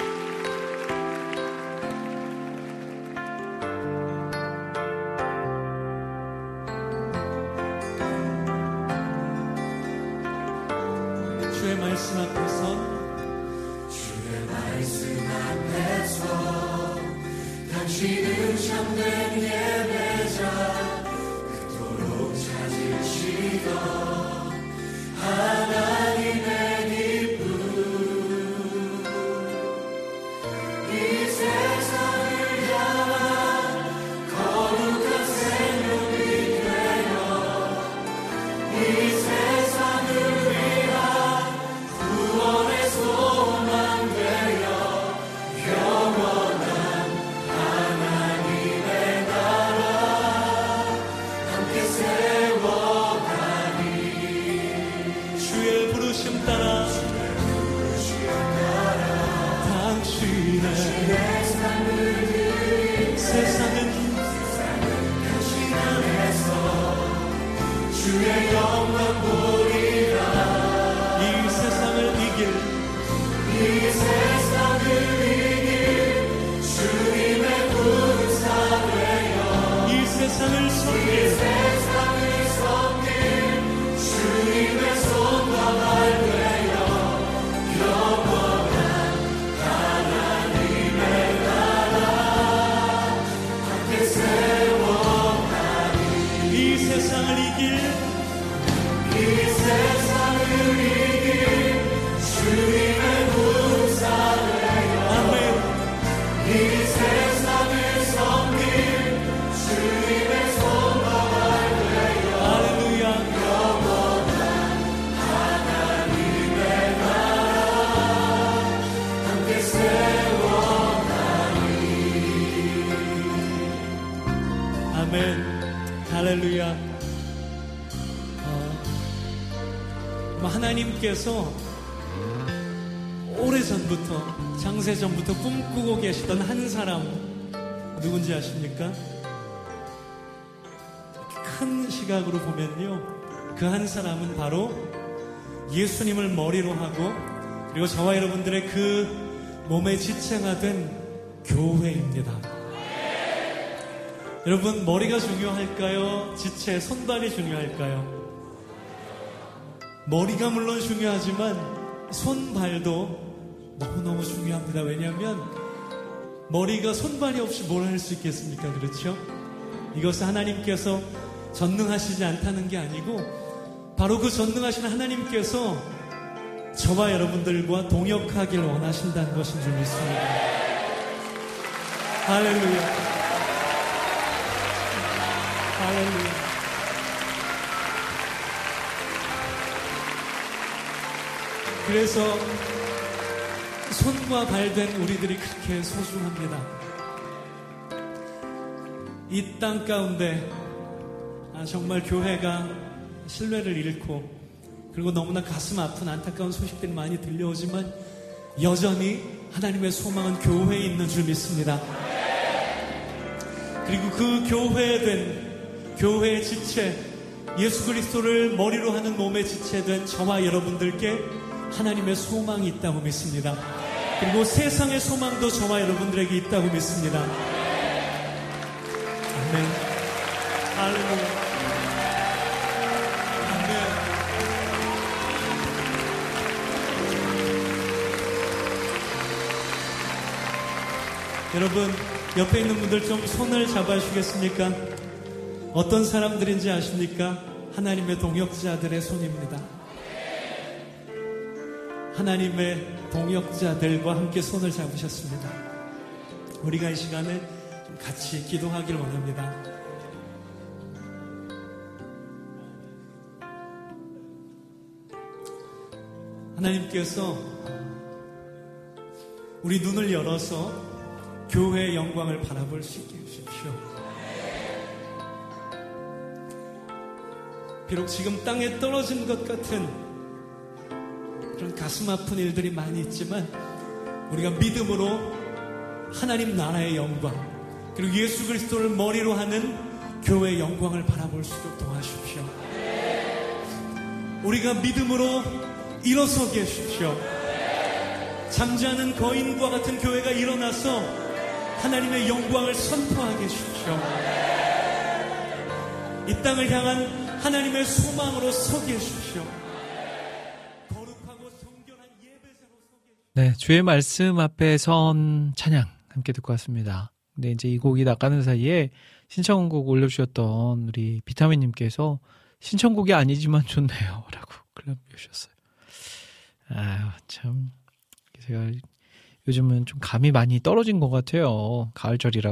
주의 말씀 앞에서 당신은 참된 예배자 그토록 찾으시던 하나님의 기쁨 이 세상을 향한 거룩한 생명이 되어 이 세상을 위한 구원의 소망 되어 영원한 하나님의 나라 함께 세워가니 주의 부르심 따라 당신의 세상은 당신 안에서 주의 영광 보리라 이 세상을 이길 주님의 군사 되어 이 세상을 섬길 주님의 손과 발 되어 영원한 하나님의 나라 함께 세워가니 이 세상을 이길 주님의 군사 되어 아멘 이 세상을 섬길 하나님께서 오래전부터, 장세전부터 꿈꾸고 계시던 한 사람, 누군지 아십니까? 큰 시각으로 보면요, 그 한 사람은 바로 예수님을 머리로 하고, 그리고 저와 여러분들의 그 몸의 지체가 된 교회입니다. 여러분, 머리가 중요할까요? 지체, 손발이 중요할까요? 머리가 물론 중요하지만 손발도 너무너무 중요합니다. 왜냐하면 머리가 손발이 없이 뭘 할 수 있겠습니까? 그렇죠? 이것은 하나님께서 전능하시지 않다는 게 아니고 바로 그 전능하신 하나님께서 저와 여러분들과 동역하길 원하신다는 것인 줄 믿습니다. 할렐루야. 할렐루야. 그래서 손과 발 된 우리들이 그렇게 소중합니다. 이 땅 가운데 정말 교회가 신뢰를 잃고, 그리고 너무나 가슴 아픈 안타까운 소식들이 많이 들려오지만 여전히 하나님의 소망은 교회에 있는 줄 믿습니다. 그리고 그 교회의 지체, 예수 그리스도를 머리로 하는 몸의 지체된 저와 여러분들께 하나님의 소망이 있다고 믿습니다. 그리고 세상의 소망도 저와 여러분들에게 있다고 믿습니다. 아멘. 할렐루야. 아멘. 여러분, 옆에 있는 분들 좀 손을 잡아주시겠습니까? 어떤 사람들인지 아십니까? 하나님의 동역자들의 손입니다. 하나님의 동역자들과 함께 손을 잡으셨습니다. 우리가 이 시간에 좀 같이 기도하길 원합니다. 하나님께서 우리 눈을 열어서 교회의 영광을 바라볼 수 있게 해주십시오. 비록 지금 땅에 떨어진 것 같은 그런 가슴 아픈 일들이 많이 있지만 우리가 믿음으로 하나님 나라의 영광, 그리고 예수 그리스도를 머리로 하는 교회의 영광을 바라볼 수 있도록 도와주십시오. 우리가 믿음으로 일어서게 해주십시오. 잠자는 거인과 같은 교회가 일어나서 하나님의 영광을 선포하게 해주십시오. 이 땅을 향한 하나님의 소망으로 서게 해주십시오. 네, 주의 말씀 앞에 선 찬양 함께 듣고 왔습니다. 근데 이제 이 곡이 나가는 사이에 신청곡 올려주셨던 우리 비타민님께서 신청곡이 아니지만 좋네요 라고 글 남겨주셨어요. 아유, 참 제가 요즘은 좀 감이 많이 떨어진 것 같아요. 가을철이라.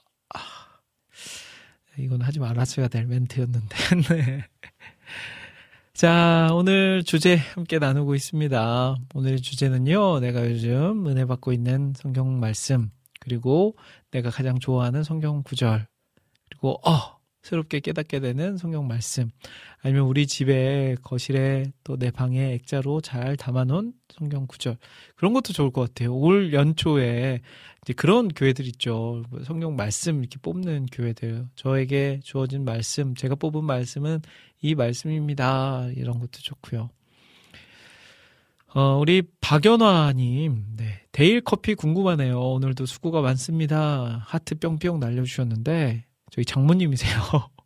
이건 하지 말았어야 될 멘트였는데. 네. 자, 오늘 주제 함께 나누고 있습니다. 오늘의 주제는요, 내가 요즘 은혜 받고 있는 성경 말씀, 그리고 내가 가장 좋아하는 성경 구절, 그리고 새롭게 깨닫게 되는 성경 말씀, 아니면 우리 집에 거실에 또 내 방에 액자로 잘 담아놓은 성경 구절, 그런 것도 좋을 것 같아요. 올 연초에 이제 그런 교회들 있죠. 성경 말씀 이렇게 뽑는 교회들. 저에게 주어진 말씀, 제가 뽑은 말씀은 이 말씀입니다. 이런 것도 좋고요. 우리 박연화님, 네, 데일 커피 궁금하네요. 오늘도 수고가 많습니다. 하트 뿅뿅 날려주셨는데 저희 장모님이세요.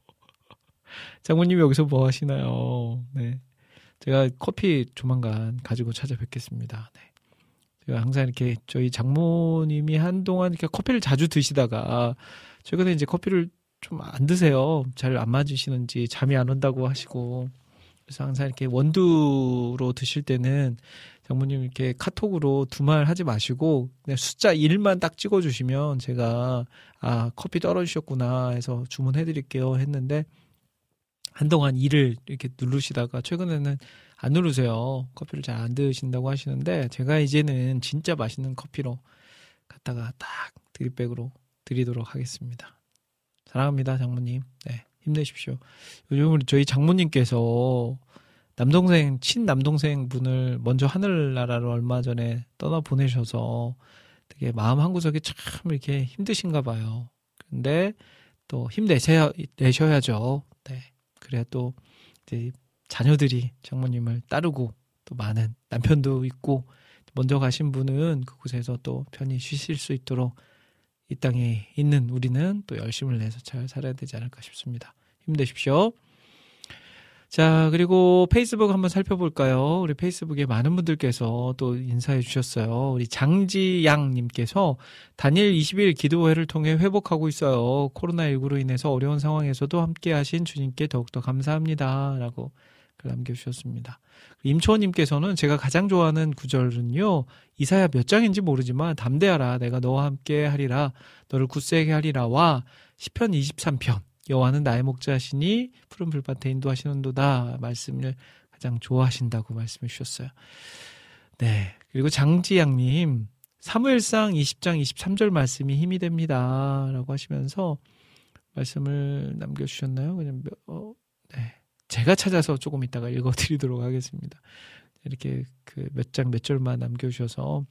장모님이 여기서 뭐 하시나요? 네, 제가 커피 조만간 가지고 찾아뵙겠습니다. 네. 제가 항상 이렇게 저희 장모님이 한동안 이렇게 커피를 자주 드시다가 최근에 이제 커피를 좀 안 드세요. 잘 안 맞으시는지 잠이 안 온다고 하시고, 그래서 항상 이렇게 원두로 드실 때는 장모님 이렇게 카톡으로 두말 하지 마시고 그냥 숫자 1만 딱 찍어주시면 제가 커피 떨어지셨구나 해서 주문해드릴게요 했는데, 한동안 2를 이렇게 누르시다가 최근에는 안 누르세요. 커피를 잘 안 드신다고 하시는데, 제가 이제는 진짜 맛있는 커피로 갖다가 딱 드립백으로 드리도록 하겠습니다. 사랑합니다, 장모님. 네, 힘내십시오. 요즘 우리 저희 장모님께서 친남동생 분을 먼저 하늘나라로 얼마 전에 떠나 보내셔서 되게 마음 한구석이 참 이렇게 힘드신가 봐요. 근데 또 힘내셔야죠. 네. 그래야 또 이제 자녀들이 장모님을 따르고 또 많은 남편도 있고 먼저 가신 분은 그곳에서 또 편히 쉬실 수 있도록 이 땅에 있는 우리는 또 열심을 내서 잘 살아야 되지 않을까 싶습니다. 힘내십시오. 자, 그리고 페이스북 한번 살펴볼까요? 우리 페이스북에 많은 분들께서 또 인사해 주셨어요. 우리 장지양님께서 다니엘 20일 기도회를 통해 회복하고 있어요. 코로나19로 인해서 어려운 상황에서도 함께 하신 주님께 더욱더 감사합니다. 라고 글 남겨주셨습니다. 임초원님께서는 제가 가장 좋아하는 구절은요. 이사야 몇 장인지 모르지만 담대하라 내가 너와 함께 하리라 너를 굳세게 하리라와 시편 23편 여호와는 나의 목자시니 푸른 불밭에 인도하시는도다 말씀을 가장 좋아하신다고 말씀해 주셨어요. 네. 그리고 장지양님 사무엘상 20장 23절 말씀이 힘이 됩니다. 라고 하시면서 말씀을 남겨주셨나요? 그냥 네. 제가 찾아서 조금 이따가 읽어드리도록 하겠습니다. 이렇게 그 몇 장 몇 절만 남겨주셔서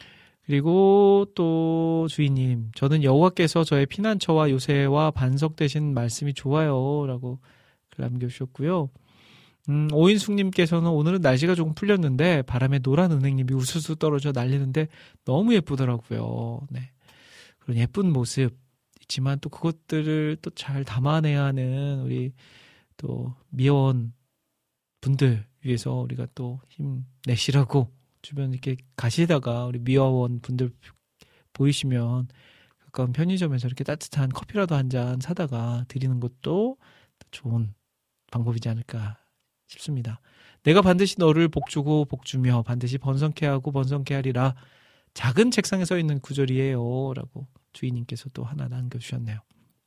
그리고 또 주인님 저는 여호와께서 저의 피난처와 요새와 반석 되신 말씀이 좋아요 라고 글 남겨주셨고요. 오인숙님께서는 오늘은 날씨가 조금 풀렸는데 바람에 노란 은행잎이 우수수 떨어져 날리는데 너무 예쁘더라고요. 네. 그런 예쁜 모습 있지만 또 그것들을 또 잘 담아내야 하는 우리 또 미화원 분들 위해서 우리가 또 힘내시라고 주변 이렇게 가시다가 우리 미화원 분들 보이시면 가까운 편의점에서 이렇게 따뜻한 커피라도 한 잔 사다가 드리는 것도 좋은 방법이지 않을까 싶습니다. 내가 반드시 너를 복주고 복주며 반드시 번성케 하고 번성케 하리라 작은 책상에 서 있는 구절이에요 라고 주인님께서 또 하나 남겨주셨네요.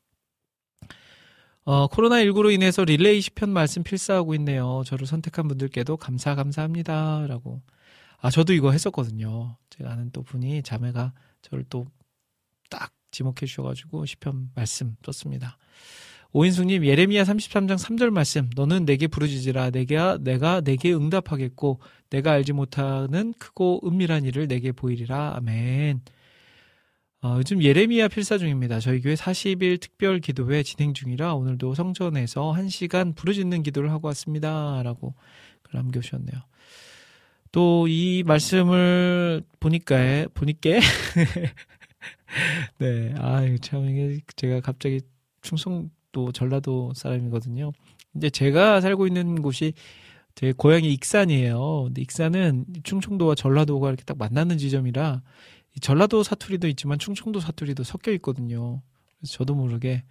코로나19로 인해서 릴레이 시편 말씀 필사하고 있네요. 저를 선택한 분들께도 감사합니다. 라고. 저도 이거 했었거든요. 제가 아는 또 분이 자매가 저를 또 딱 지목해 주셔가지고 시편 말씀 썼습니다. 오인숙님 예레미야 33장 3절 말씀 너는 내게 부르짖으라 내가 내게 응답하겠고 내가 알지 못하는 크고 은밀한 일을 내게 보이리라. 아멘. 요즘 예레미야 필사 중입니다. 저희 교회 40일 특별 기도회 진행 중이라 오늘도 성전에서 1시간 부르짖는 기도를 하고 왔습니다. 라고 글 남겨주셨네요. 또 이 말씀을 보니까 네, 참 이게 제가 갑자기 충청도 전라도 사람이거든요. 이제 제가 살고 있는 곳이 제 고향이 익산이에요. 근데 익산은 충청도와 전라도가 이렇게 딱 만나는 지점이라 전라도 사투리도 있지만 충청도 사투리도 섞여 있거든요. 그래서 저도 모르게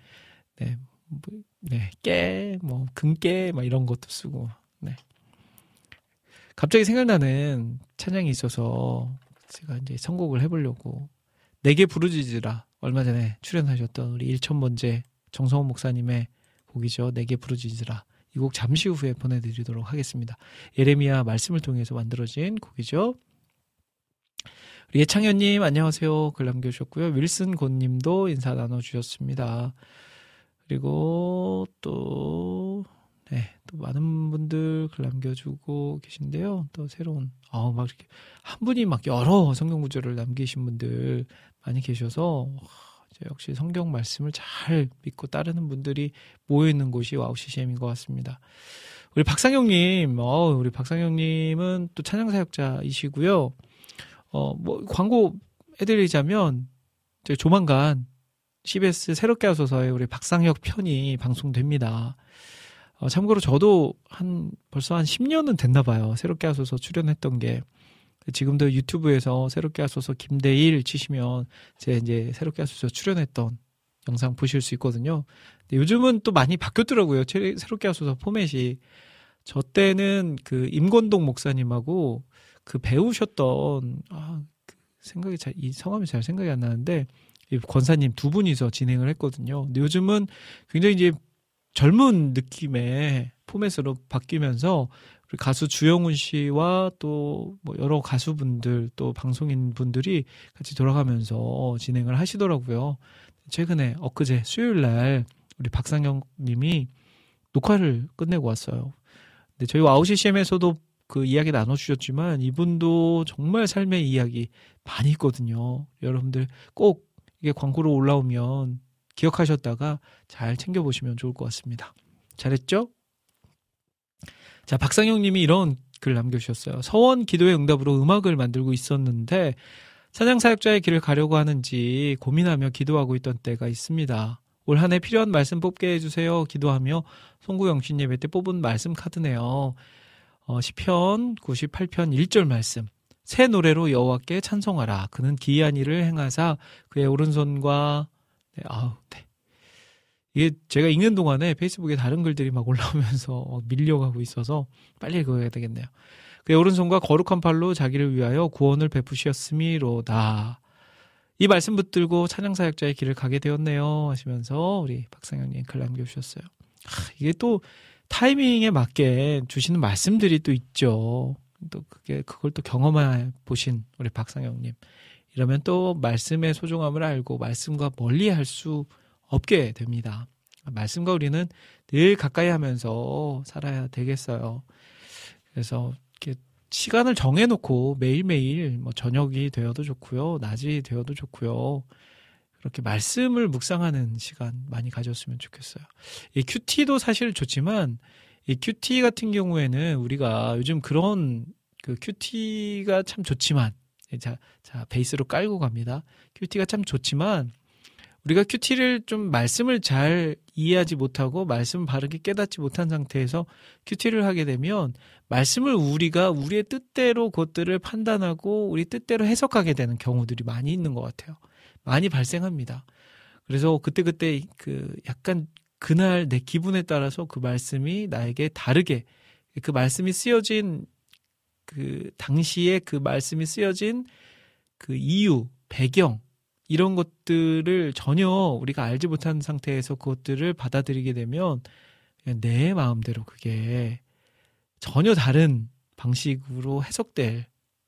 금깨 막 이런 것도 쓰고. 네. 갑자기 생각나는 찬양이 있어서 제가 이제 선곡을 해보려고 내게 부르짖으라 얼마 전에 출연하셨던 우리 1000번째 정성호 목사님의 곡이죠. 내게 부르짖으라 이 곡 잠시 후에 보내드리도록 하겠습니다. 예레미야 말씀을 통해서 만들어진 곡이죠. 우리 예창현님 안녕하세요. 글 남겨주셨고요. 윌슨 곤님도 인사 나눠주셨습니다. 그리고 또 많은 분들 글 남겨주고 계신데요. 또 새로운 막 이렇게 한 분이 막 여러 성경 구절을 남기신 분들 많이 계셔서 역시 성경 말씀을 잘 믿고 따르는 분들이 모여 있는 곳이 와우 CCM인 것 같습니다. 우리 박상영님, 우리 박상영님은 또 찬양 사역자이시고요. 광고 해드리자면 조만간 CBS 새롭게 하소서에 우리 박상혁 편이 방송됩니다. 참고로 저도 벌써 한 10년은 됐나 봐요. 새롭게 하소서 출연했던 게. 지금도 유튜브에서 새롭게 하소서 김대일 치시면 제 이제 새롭게 하소서 출연했던 영상 보실 수 있거든요. 근데 요즘은 또 많이 바뀌었더라고요. 새롭게 하소서 포맷이. 저 때는 그 임권동 목사님하고 그 배우셨던 이 성함이 잘 생각이 안 나는데 권사님 두 분이서 진행을 했거든요. 근데 요즘은 굉장히 이제 젊은 느낌의 포맷으로 바뀌면서 우리 가수 주영훈 씨와 또 뭐 여러 가수분들 또 방송인 분들이 같이 돌아가면서 진행을 하시더라고요. 최근에 엊그제 수요일 날 우리 박상영 님이 녹화를 끝내고 왔어요. 근데 저희 와우 CCM에서도 그 이야기 나눠주셨지만 이분도 정말 삶의 이야기 많이 있거든요. 여러분들 꼭 이게 광고로 올라오면 기억하셨다가 잘 챙겨보시면 좋을 것 같습니다. 잘했죠? 자, 박상영 님이 이런 글 남겨주셨어요. 서원 기도의 응답으로 음악을 만들고 있었는데 찬양사역자의 길을 가려고 하는지 고민하며 기도하고 있던 때가 있습니다. 올 한 해 필요한 말씀 뽑게 해주세요. 기도하며 송구영신 예배 때 뽑은 말씀 카드네요. 시편 98편 1절 말씀. 새 노래로 여호와께 찬송하라. 그는 기이한 일을 행하사 그의 오른손과 네. 이게 제가 읽는 동안에 페이스북에 다른 글들이 막 올라오면서 밀려가고 있어서 빨리 읽어야 되겠네요. 그의 오른손과 거룩한 팔로 자기를 위하여 구원을 베푸셨음이로다. 이 말씀 붙들고 찬양사역자의 길을 가게 되었네요 하시면서 우리 박상현님 글 남겨주셨어요. 이게 또 타이밍에 맞게 주시는 말씀들이 또 있죠. 또 그걸 또 경험해 보신 우리 박상영님. 이러면 또 말씀의 소중함을 알고 말씀과 멀리 할 수 없게 됩니다. 말씀과 우리는 늘 가까이 하면서 살아야 되겠어요. 그래서 이렇게 시간을 정해놓고 매일매일 뭐 저녁이 되어도 좋고요. 낮이 되어도 좋고요. 그렇게 말씀을 묵상하는 시간 많이 가졌으면 좋겠어요. 이 큐티도 사실 좋지만 이 큐티 같은 경우에는 우리가 요즘 그런 그 큐티가 참 좋지만 자 베이스로 깔고 갑니다. 큐티가 참 좋지만 우리가 큐티를 좀 말씀을 잘 이해하지 못하고 말씀을 바르게 깨닫지 못한 상태에서 큐티를 하게 되면 말씀을 우리가 우리의 뜻대로 그것들을 판단하고 우리 뜻대로 해석하게 되는 경우들이 많이 있는 것 같아요. 많이 발생합니다. 그래서 그때 그 약간 그날 내 기분에 따라서 그 말씀이 나에게 다르게 그 말씀이 쓰여진 그 당시에 그 말씀이 쓰여진 그 이유, 배경 이런 것들을 전혀 우리가 알지 못한 상태에서 그것들을 받아들이게 되면 그냥 내 마음대로 그게 전혀 다른 방식으로 해석될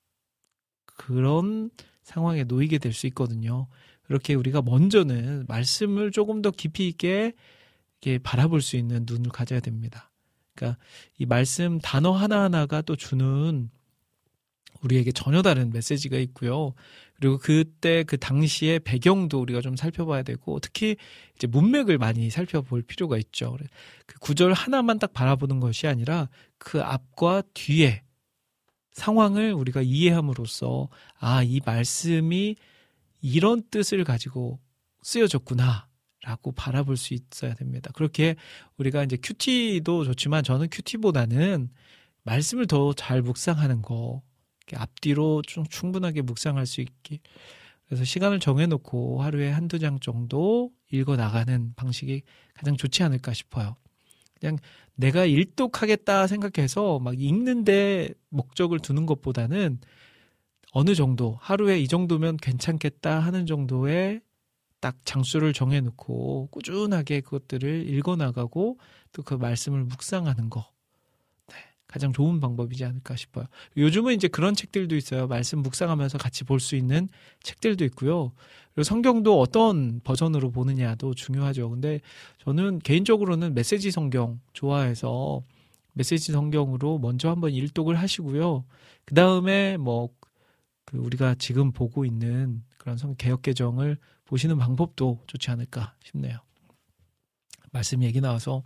그런 상황에 놓이게 될 수 있거든요. 그렇게 우리가 먼저는 말씀을 조금 더 깊이 있게 이렇게 바라볼 수 있는 눈을 가져야 됩니다. 그러니까 이 말씀 단어 하나하나가 또 주는 우리에게 전혀 다른 메시지가 있고요. 그리고 그때 그 당시의 배경도 우리가 좀 살펴봐야 되고 특히 이제 문맥을 많이 살펴볼 필요가 있죠. 그 구절 하나만 딱 바라보는 것이 아니라 그 앞과 뒤에 상황을 우리가 이해함으로써 이 말씀이 이런 뜻을 가지고 쓰여졌구나 라고 바라볼 수 있어야 됩니다. 그렇게 우리가 이제 큐티도 좋지만 저는 큐티보다는 말씀을 더 잘 묵상하는 거 앞뒤로 좀 충분하게 묵상할 수 있게 그래서 시간을 정해놓고 하루에 한두 장 정도 읽어나가는 방식이 가장 좋지 않을까 싶어요. 그냥 내가 일독하겠다 생각해서 막 읽는데 목적을 두는 것보다는 어느 정도 하루에 이 정도면 괜찮겠다 하는 정도의 딱 장수를 정해놓고 꾸준하게 그것들을 읽어나가고 또 그 말씀을 묵상하는 거 가장 좋은 방법이지 않을까 싶어요. 요즘은 이제 그런 책들도 있어요. 말씀 묵상하면서 같이 볼 수 있는 책들도 있고요. 그리고 성경도 어떤 버전으로 보느냐도 중요하죠. 근데 저는 개인적으로는 메시지 성경 좋아해서 메시지 성경으로 먼저 한번 일독을 하시고요. 그 다음에 그 우리가 지금 보고 있는 그런 개역개정을 보시는 방법도 좋지 않을까 싶네요. 말씀 얘기 나와서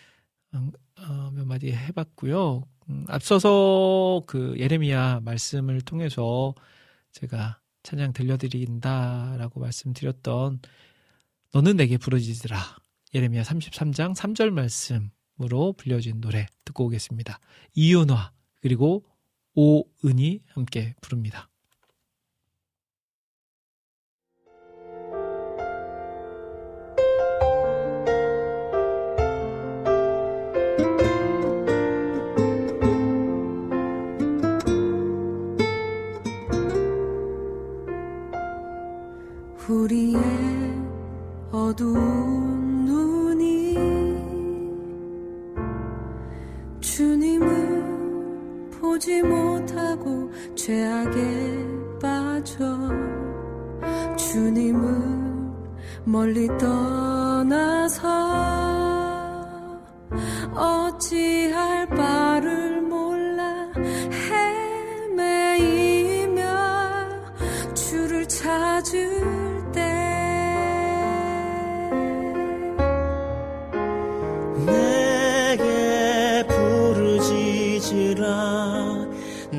몇 마디 해봤고요. 앞서서 그 예레미야 말씀을 통해서 제가 찬양 들려드린다라고 말씀드렸던 너는 내게 부르짖으라 예레미야 33장 3절 말씀으로 불려진 노래 듣고 오겠습니다. 이윤화 그리고 오은이 함께 부릅니다. 우리의 어두운 눈이 주님을 보지 못하고 죄악에 빠져 주님을 멀리 떠나서 어찌할 바를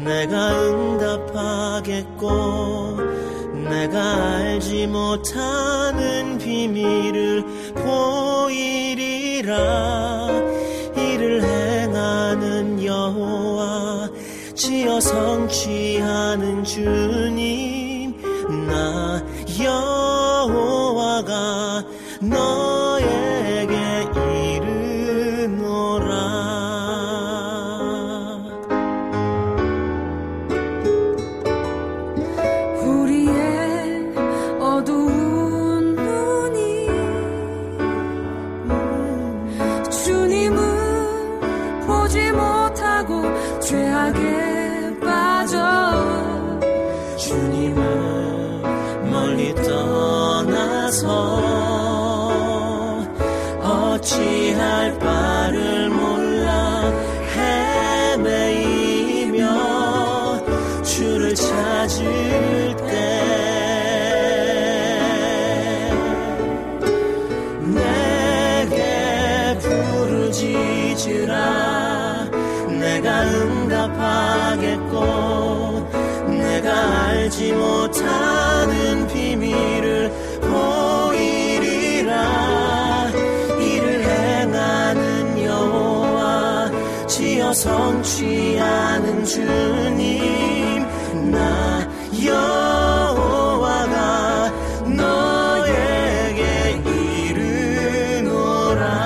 내가 응답하겠고 내가 알지 못하는 비밀을 보이리라. 이를 행하는 여호와 지어 성취하는 주님 나 여호와가 너에게 이르노라. 우리의 어두운 눈이 주님을 보지 못하고 죄악에 빠져 주님을 멀리 떠나서 어찌할 바를 몰라 헤매이며 주를 찾을 때 내게 부르짖으라. 내가 응답하겠고 내가 알지 못하는 비밀을 보이리라. 이를 행하는 여호와 지어 성취하는 주님 나 여호와가 너에게 이르노라.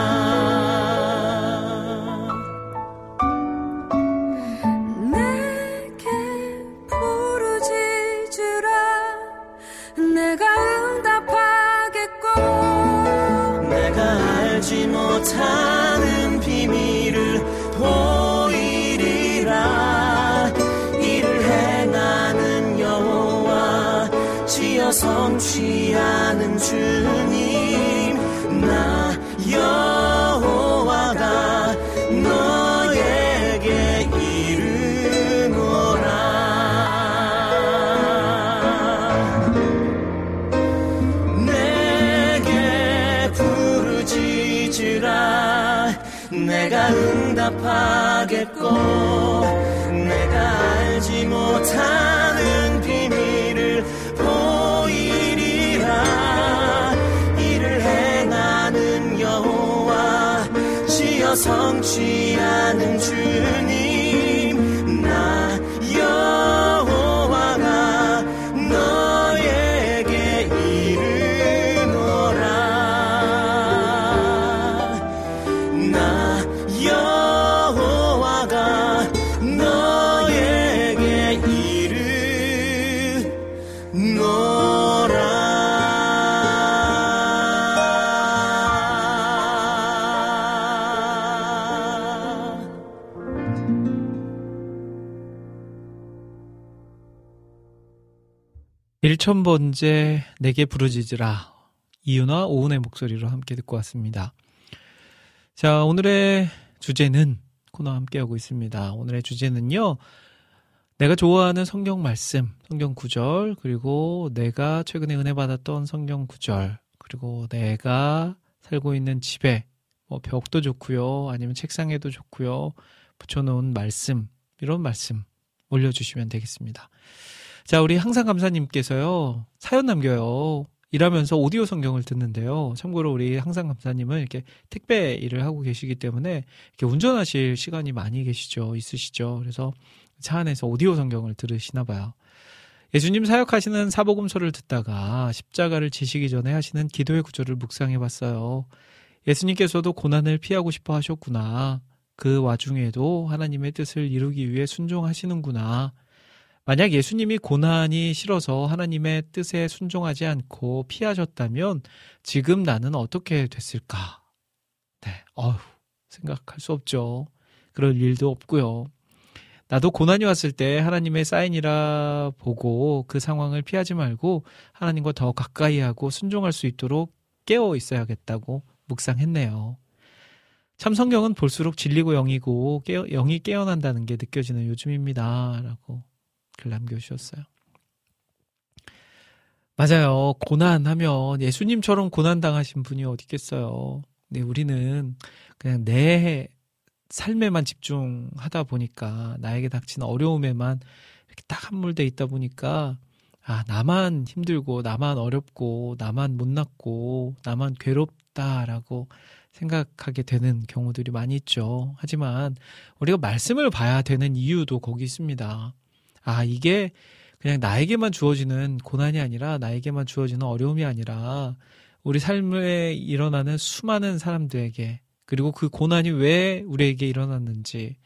내게 부르짖으라. 내가 응답하겠고 내가 알지 못하는 비밀을 보이리라. 이를 행하는 여호와 지어 성취하는 주님 나 여호와가 너에게 이르노라. 내게 부르짖으라. 내가 응답하겠고 내가 알지 못하는 비밀을 보이리라. 이를 행하는 여호와 지어 성취하는 주님 나 여호와가 너에게 이르노라. 나 여호와가 너에게 이르노라. 일천번째 내게 부르짖으라. 이윤아 오은의 목소리로 함께 듣고 왔습니다. 자, 오늘의 주제는 코너와 함께하고 있습니다. 오늘의 주제는요, 내가 좋아하는 성경 말씀, 성경 구절, 그리고 내가 최근에 은혜 받았던 성경 구절, 그리고 내가 살고 있는 집에 뭐 벽도 좋고요, 아니면 책상에도 좋고요, 붙여놓은 말씀, 이런 말씀 올려주시면 되겠습니다. 자, 우리 항상 감사님께서요, 사연 남겨요. 일하면서 오디오 성경을 듣는데요. 참고로 우리 항상 감사님은 이렇게 택배 일을 하고 계시기 때문에 이렇게 운전하실 시간이 많이 있으시죠. 그래서 차 안에서 오디오 성경을 들으시나 봐요. 예수님 사역하시는 사복음서를 듣다가 십자가를 지시기 전에 하시는 기도의 구절을 묵상해봤어요. 예수님께서도 고난을 피하고 싶어 하셨구나. 그 와중에도 하나님의 뜻을 이루기 위해 순종하시는구나. 만약 예수님이 고난이 싫어서 하나님의 뜻에 순종하지 않고 피하셨다면 지금 나는 어떻게 됐을까? 네, 생각할 수 없죠. 그럴 일도 없고요. 나도 고난이 왔을 때 하나님의 사인이라 보고 그 상황을 피하지 말고 하나님과 더 가까이 하고 순종할 수 있도록 깨어 있어야겠다고 묵상했네요. 참 성경은 볼수록 진리고 영이고 영이 깨어난다는 게 느껴지는 요즘입니다. 라고 글 남겨주셨어요. 맞아요. 고난하면 예수님처럼 고난당하신 분이 어디 있겠어요. 네, 우리는 그냥 내 삶에만 집중하다 보니까 나에게 닥치는 어려움에만 이렇게 딱 함몰돼 있다 보니까 나만 힘들고 나만 어렵고 나만 못났고 나만 괴롭다라고 생각하게 되는 경우들이 많이 있죠. 하지만 우리가 말씀을 봐야 되는 이유도 거기 있습니다. 이게 그냥 나에게만 주어지는 고난이 아니라 나에게만 주어지는 어려움이 아니라 우리 삶에 일어나는 수많은 사람들에게 그리고 그 고난이 왜 우리에게 일어났는지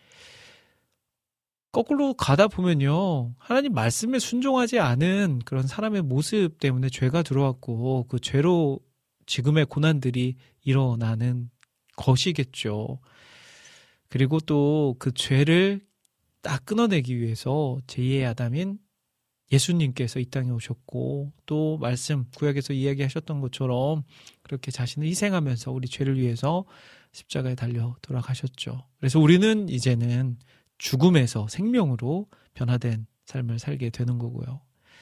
거꾸로 가다 보면요. 하나님 말씀에 순종하지 않은 그런 사람의 모습 때문에 죄가 들어왔고 그 죄로 지금의 고난들이 일어나는 것이겠죠. 그리고 또 그 죄를 딱 끊어내기 위해서 제2의 아담인 예수님께서 이 땅에 오셨고 또 말씀 구약에서 이야기하셨던 것처럼 그렇게 자신을 희생하면서 우리 죄를 위해서 십자가에 달려 돌아가셨죠. 그래서 우리는 이제는 죽음에서 생명으로 변화된 삶을 살게 되는 거고요.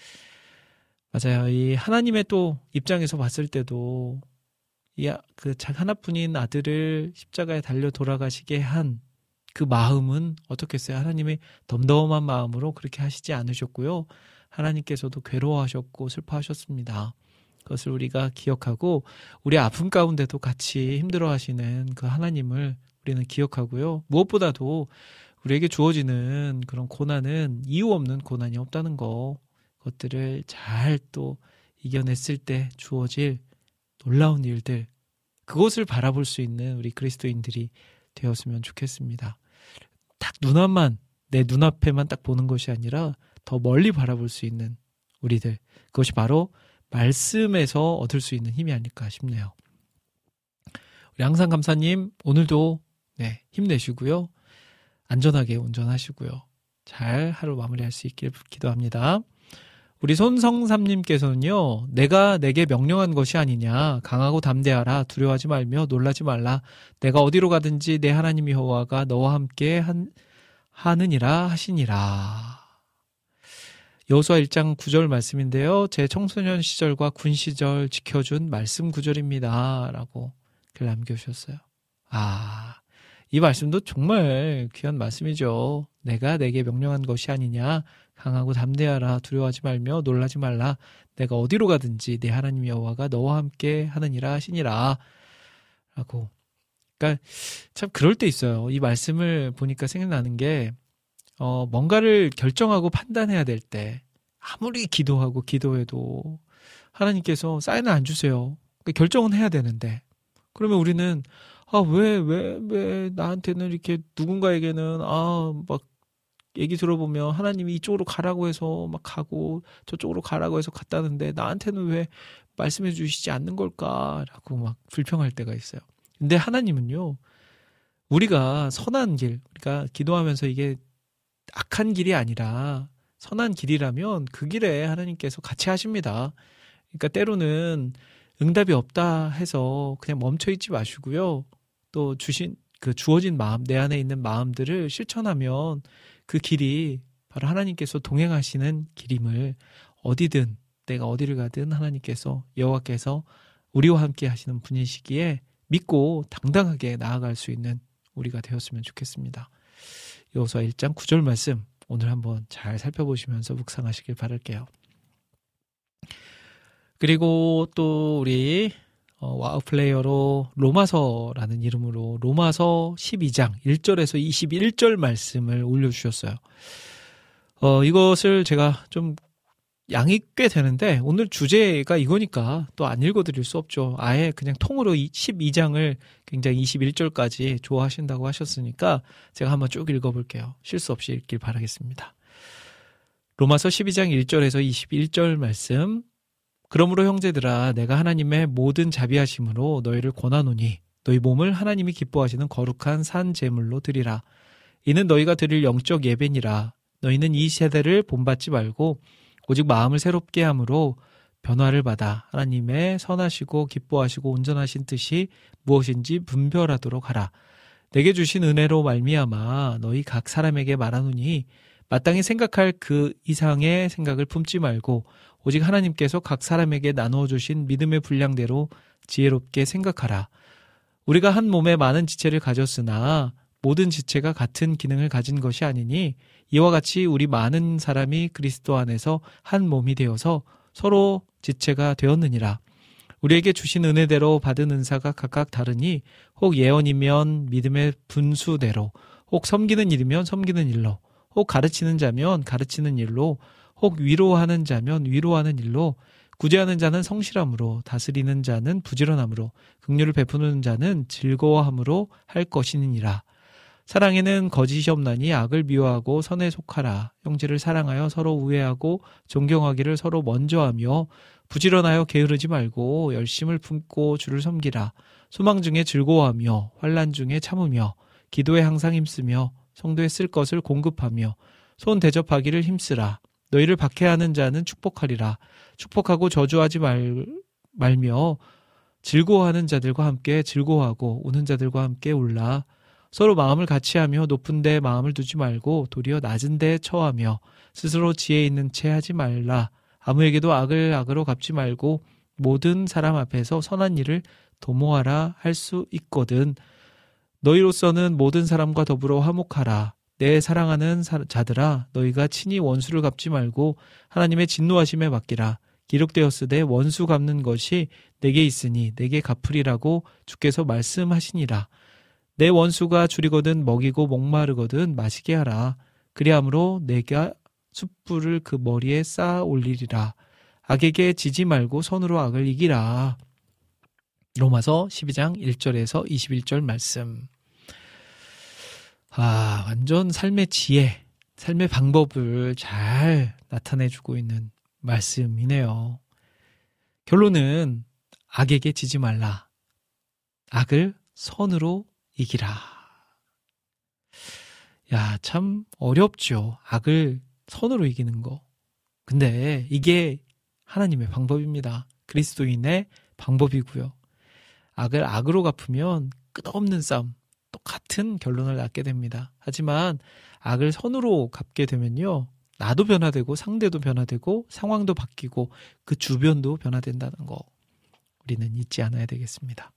맞아요. 이 하나님의 또 입장에서 봤을 때도 그 하나뿐인 아들을 십자가에 달려 돌아가시게 한 그 마음은 어떻겠어요? 하나님이 덤덤한 마음으로 그렇게 하시지 않으셨고요. 하나님께서도 괴로워하셨고 슬퍼하셨습니다. 그것을 우리가 기억하고 우리 아픔 가운데도 같이 힘들어하시는 그 하나님을 우리는 기억하고요. 무엇보다도 우리에게 주어지는 그런 고난은 이유 없는 고난이 없다는 그것들을 잘 또 이겨냈을 때 주어질 놀라운 일들, 그것을 바라볼 수 있는 우리 그리스도인들이 되었으면 좋겠습니다. 딱 내 눈앞에만 딱 보는 것이 아니라 더 멀리 바라볼 수 있는 우리들, 그것이 바로 말씀에서 얻을 수 있는 힘이 아닐까 싶네요. 우리 항상 감사님 오늘도 힘내시고요. 안전하게 운전하시고요. 잘 하루 마무리할 수 있길 기도합니다. 우리 손성삼님께서는요. 내가 내게 명령한 것이 아니냐. 강하고 담대하라. 두려워하지 말며 놀라지 말라. 내가 어디로 가든지 내 하나님 여호와가 너와 함께 하느니라 하시니라. 여호수아 1장 9절 말씀인데요. 제 청소년 시절과 군 시절 지켜준 말씀 구절입니다. 라고 글 남겨주셨어요. 이 말씀도 정말 귀한 말씀이죠. 내가 내게 명령한 것이 아니냐. 강하고 담대하라. 두려워하지 말며 놀라지 말라. 내가 어디로 가든지 내 하나님 여호와가 너와 함께 하느니라 하시니라. 라고. 그러니까 참 그럴 때 있어요. 이 말씀을 보니까 생각나는 게 뭔가를 결정하고 판단해야 될 때 아무리 기도하고 기도해도 하나님께서 사인을 안 주세요. 그러니까 결정은 해야 되는데 그러면 우리는 왜 나한테는 이렇게 누군가에게는 막 얘기 들어보면 하나님이 이쪽으로 가라고 해서 막 가고 저쪽으로 가라고 해서 갔다는데 나한테는 왜 말씀해 주시지 않는 걸까라고 막 불평할 때가 있어요. 근데 하나님은요, 우리가 선한 길, 우리가 기도하면서 이게 악한 길이 아니라 선한 길이라면 그 길에 하나님께서 같이 하십니다. 그러니까 때로는 응답이 없다 해서 그냥 멈춰 있지 마시고요. 또 주어진 마음, 내 안에 있는 마음들을 실천하면 그 길이 바로 하나님께서 동행하시는 길임을 어디든 내가 어디를 가든 하나님께서 여호와께서 우리와 함께 하시는 분이시기에 믿고 당당하게 나아갈 수 있는 우리가 되었으면 좋겠습니다. 여호수아 1장 9절 말씀 오늘 한번 잘 살펴보시면서 묵상하시길 바랄게요. 그리고 또 우리 와우 플레이어로 로마서라는 이름으로 로마서 12장 1절에서 21절 말씀을 올려주셨어요. 이것을 제가 좀 양이 꽤 되는데 오늘 주제가 이거니까 또 안 읽어드릴 수 없죠. 아예 그냥 통으로 12장을 굉장히 21절까지 좋아하신다고 하셨으니까 제가 한번 쭉 읽어볼게요. 실수 없이 읽길 바라겠습니다. 로마서 12장 1절에서 21절 말씀. 그러므로 형제들아 내가 하나님의 모든 자비하심으로 너희를 권하노니 너희 몸을 하나님이 기뻐하시는 거룩한 산 제물로 드리라. 이는 너희가 드릴 영적 예배니라. 너희는 이 세대를 본받지 말고 오직 마음을 새롭게 함으로 변화를 받아 하나님의 선하시고 기뻐하시고 온전하신 뜻이 무엇인지 분별하도록 하라. 내게 주신 은혜로 말미암아 너희 각 사람에게 말하노니 마땅히 생각할 그 이상의 생각을 품지 말고 오직 하나님께서 각 사람에게 나누어 주신 믿음의 분량대로 지혜롭게 생각하라. 우리가 한 몸에 많은 지체를 가졌으나 모든 지체가 같은 기능을 가진 것이 아니니 이와 같이 우리 많은 사람이 그리스도 안에서 한 몸이 되어서 서로 지체가 되었느니라. 우리에게 주신 은혜대로 받은 은사가 각각 다르니 혹 예언이면 믿음의 분수대로, 혹 섬기는 일이면 섬기는 일로, 혹 가르치는 자면 가르치는 일로, 혹 위로하는 자면 위로하는 일로, 구제하는 자는 성실함으로, 다스리는 자는 부지런함으로, 긍휼을 베푸는 자는 즐거워함으로 할 것이니라. 사랑에는 거짓이 없나니 악을 미워하고 선에 속하라. 형제를 사랑하여 서로 우애하고 존경하기를 서로 먼저 하며 부지런하여 게으르지 말고 열심을 품고 주를 섬기라. 소망 중에 즐거워하며 환난 중에 참으며 기도에 항상 힘쓰며 성도에 쓸 것을 공급하며 손 대접하기를 힘쓰라. 너희를 박해하는 자는 축복하리라. 축복하고 저주하지 말며 즐거워하는 자들과 함께 즐거워하고 우는 자들과 함께 울라. 서로 마음을 같이하며 높은 데 마음을 두지 말고 도리어 낮은 데에 처하며 스스로 지혜 있는 채 하지 말라. 아무에게도 악을 악으로 갚지 말고 모든 사람 앞에서 선한 일을 도모하라 할 수 있거든. 너희로서는 모든 사람과 더불어 화목하라. 내 사랑하는 자들아, 너희가 친히 원수를 갚지 말고 하나님의 진노하심에 맡기라. 기록되었으되 원수 갚는 것이 내게 있으니 내게 갚으리라고 주께서 말씀하시니라. 내 원수가 줄이거든 먹이고 목마르거든 마시게 하라. 그리함으로 내가 숯불을 그 머리에 쌓아 올리리라. 악에게 지지 말고 선으로 악을 이기라. 로마서 12장 1절에서 21절 말씀. 완전 삶의 지혜, 삶의 방법을 잘 나타내주고 있는 말씀이네요. 결론은 악에게 지지 말라. 악을 선으로 이기라. 야, 참 어렵죠. 악을 선으로 이기는 거. 근데 이게 하나님의 방법입니다. 그리스도인의 방법이고요. 악을 악으로 갚으면 끝없는 싸움, 똑같은 결론을 낳게 됩니다. 하지만 악을 선으로 갚게 되면요, 나도 변화되고 상대도 변화되고 상황도 바뀌고 그 주변도 변화된다는 거 우리는 잊지 않아야 되겠습니다.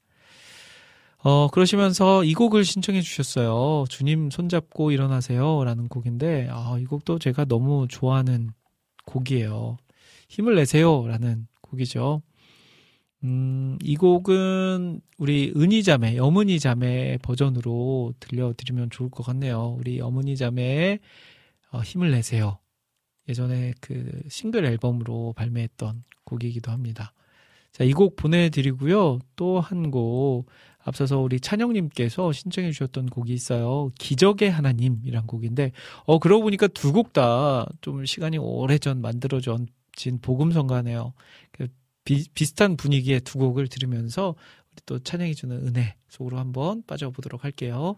그러시면서 이 곡을 신청해 주셨어요. 주님 손잡고 일어나세요 라는 곡인데, 이 곡도 제가 너무 좋아하는 곡이에요. 힘을 내세요 라는 곡이죠. 이 곡은 우리 은희자매, 어머니자매 버전으로 들려드리면 좋을 것 같네요. 우리 어머니자매의 힘을 내세요. 예전에 그 싱글 앨범으로 발매했던 곡이기도 합니다. 자, 이 곡 보내드리고요. 또 한 곡, 앞서서 우리 찬영님께서 신청해 주셨던 곡이 있어요. 기적의 하나님이란 곡인데, 그러고 보니까 두 곡 다 좀 시간이 오래전 만들어진 복음성가네요. 비슷한 분위기의 두 곡을 들으면서 우리 또 찬양이 주는 은혜 속으로 한번 빠져보도록 할게요.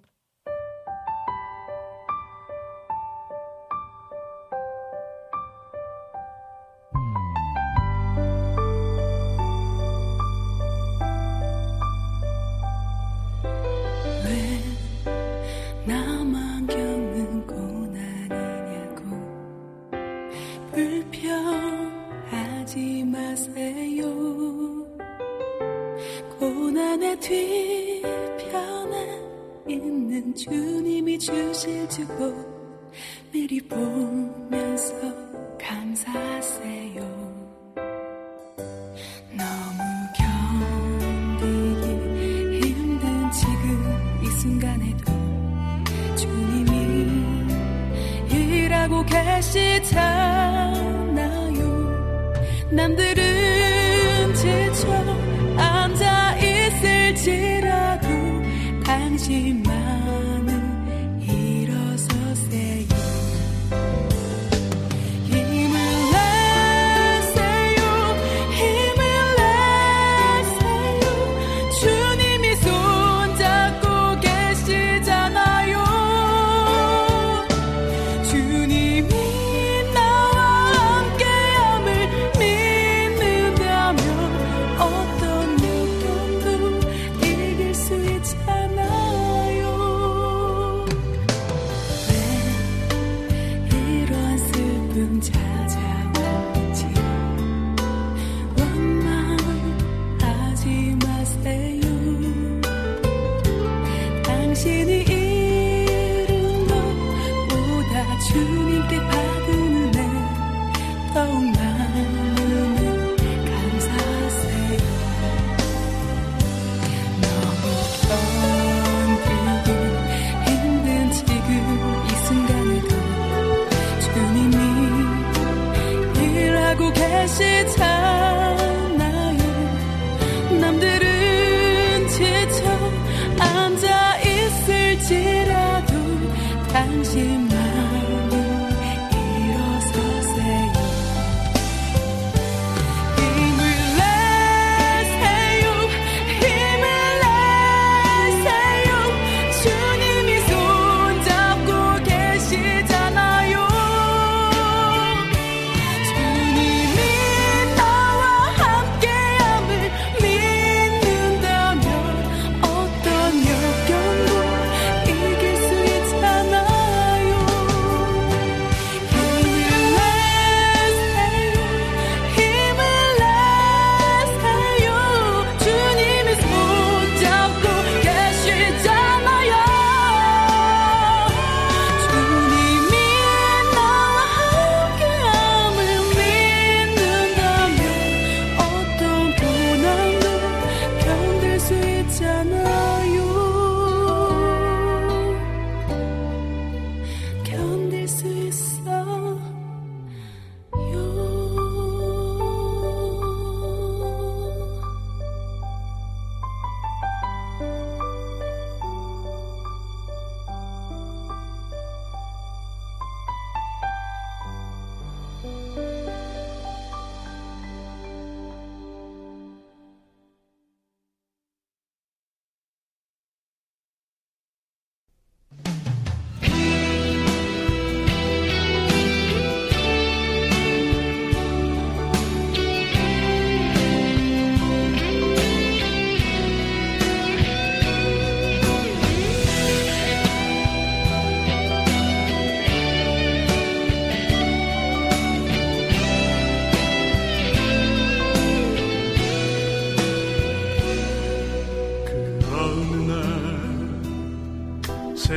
왜 나만 겪는 고난이냐고 불평하지 마세요. 고난의 뒤편에 있는 주님이 주실 주복 미리 보면서 감사하세요. 너무 견디기 힘든 지금 이 순간에도 주님이 일하고 계시잖아요. 남들은 지쳐 앉아 있을지라도 당신만은 일어서세요. 힘을 내세요. 힘을 내세요. 주님이 손잡고 계시잖아요. 주님이 나와 함께함을 믿는다면 어떤 역경도 이길 수 있잖아요. 왜 이러한 슬픔 찾아왔지 원망하지 마세요. 당신이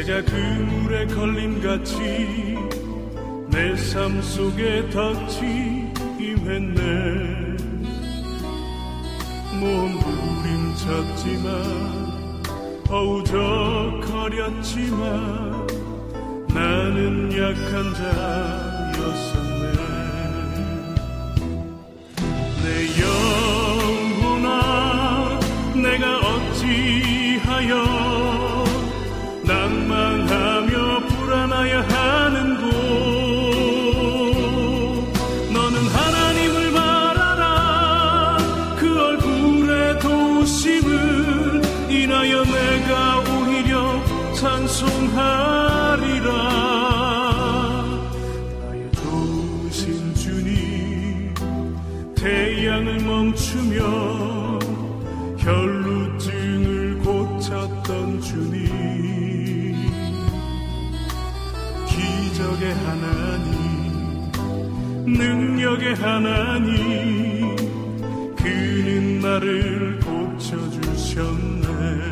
새가 그물에 걸림같이 내 삶 속에 덧치 임했네. 몸 부림쳤지만 허우적거렸지만 나는 약한 자였었네. 내 영혼아 내가 어찌하여 낭망하며 불안하여 하는고. 너는 하나님을 바라라. 그 얼굴의 도우심을 인하여 내가 오히려 찬송하리라. 나의 좋으신 주님, 태양을 멈추며 혈루증을 고쳤던 주님, 기적의 하나님, 능력의 하나님, 그는 나를 고쳐주셨네.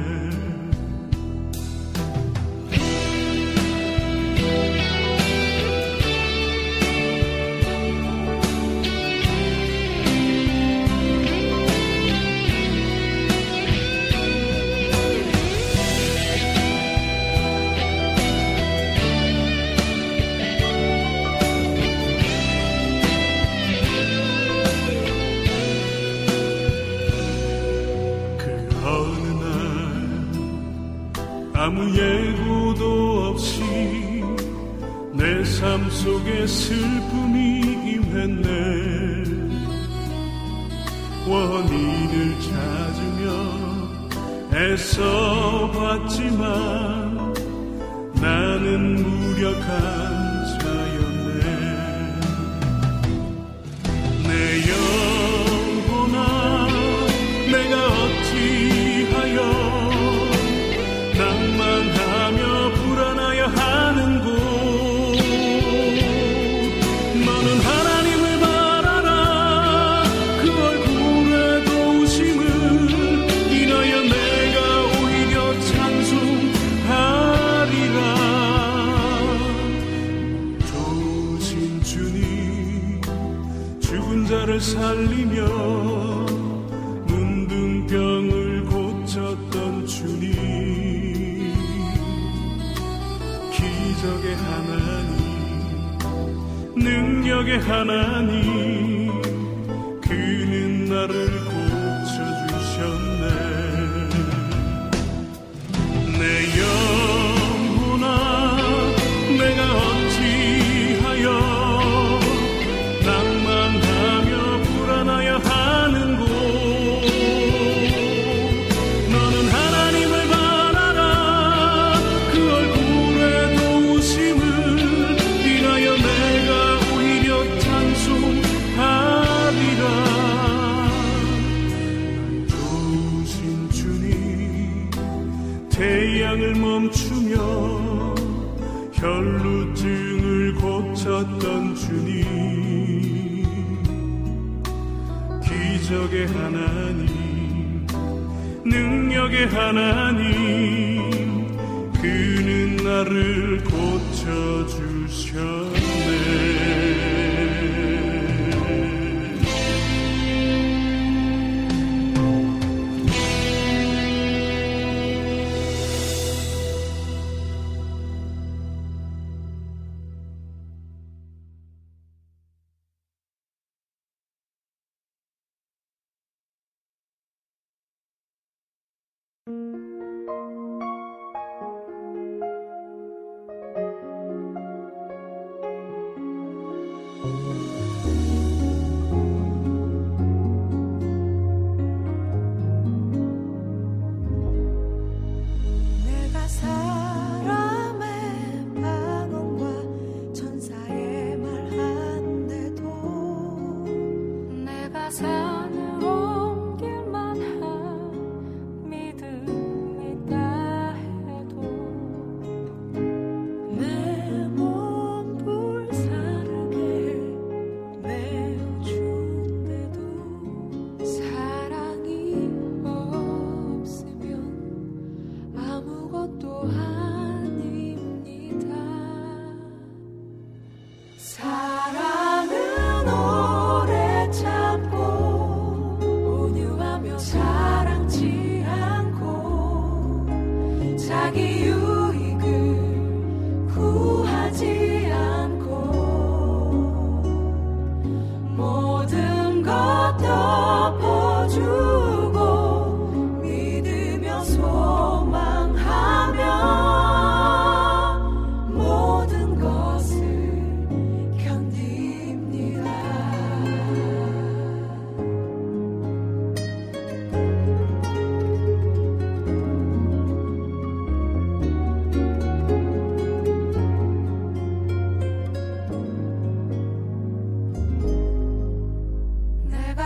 아무 예고도 없이 내 삶 속에 슬픔이 임했네. 원인을 찾으며 애써 봤지만 나는 무력한 자였네. 내 영혼아 내가 어찌하여 낭만하며 불안하여 하는고. 너는 하나님을 바라라. 그 얼굴의 도우심을 인하여 내가 오히려 찬송하리라. 좋으신 주님, 죽은 자를 살리며 문둥병을 고쳤던 주님, 기적의 하나님, 능력의 하나님, 그는 나를 고쳐주셨네. 내 영혼아 내가 어찌하여 낭만하며 불안하여 하는고. 너는 하나님을 바라라. 그 얼굴의 도우심을 인하여 내가 오히려 찬송하리라. 좋으신 주님, 태양을 멈추며 혈루증을 고쳤던 주님, 기적의 하나님, 능력의 하나님, 그는 나를 고쳐주셨네.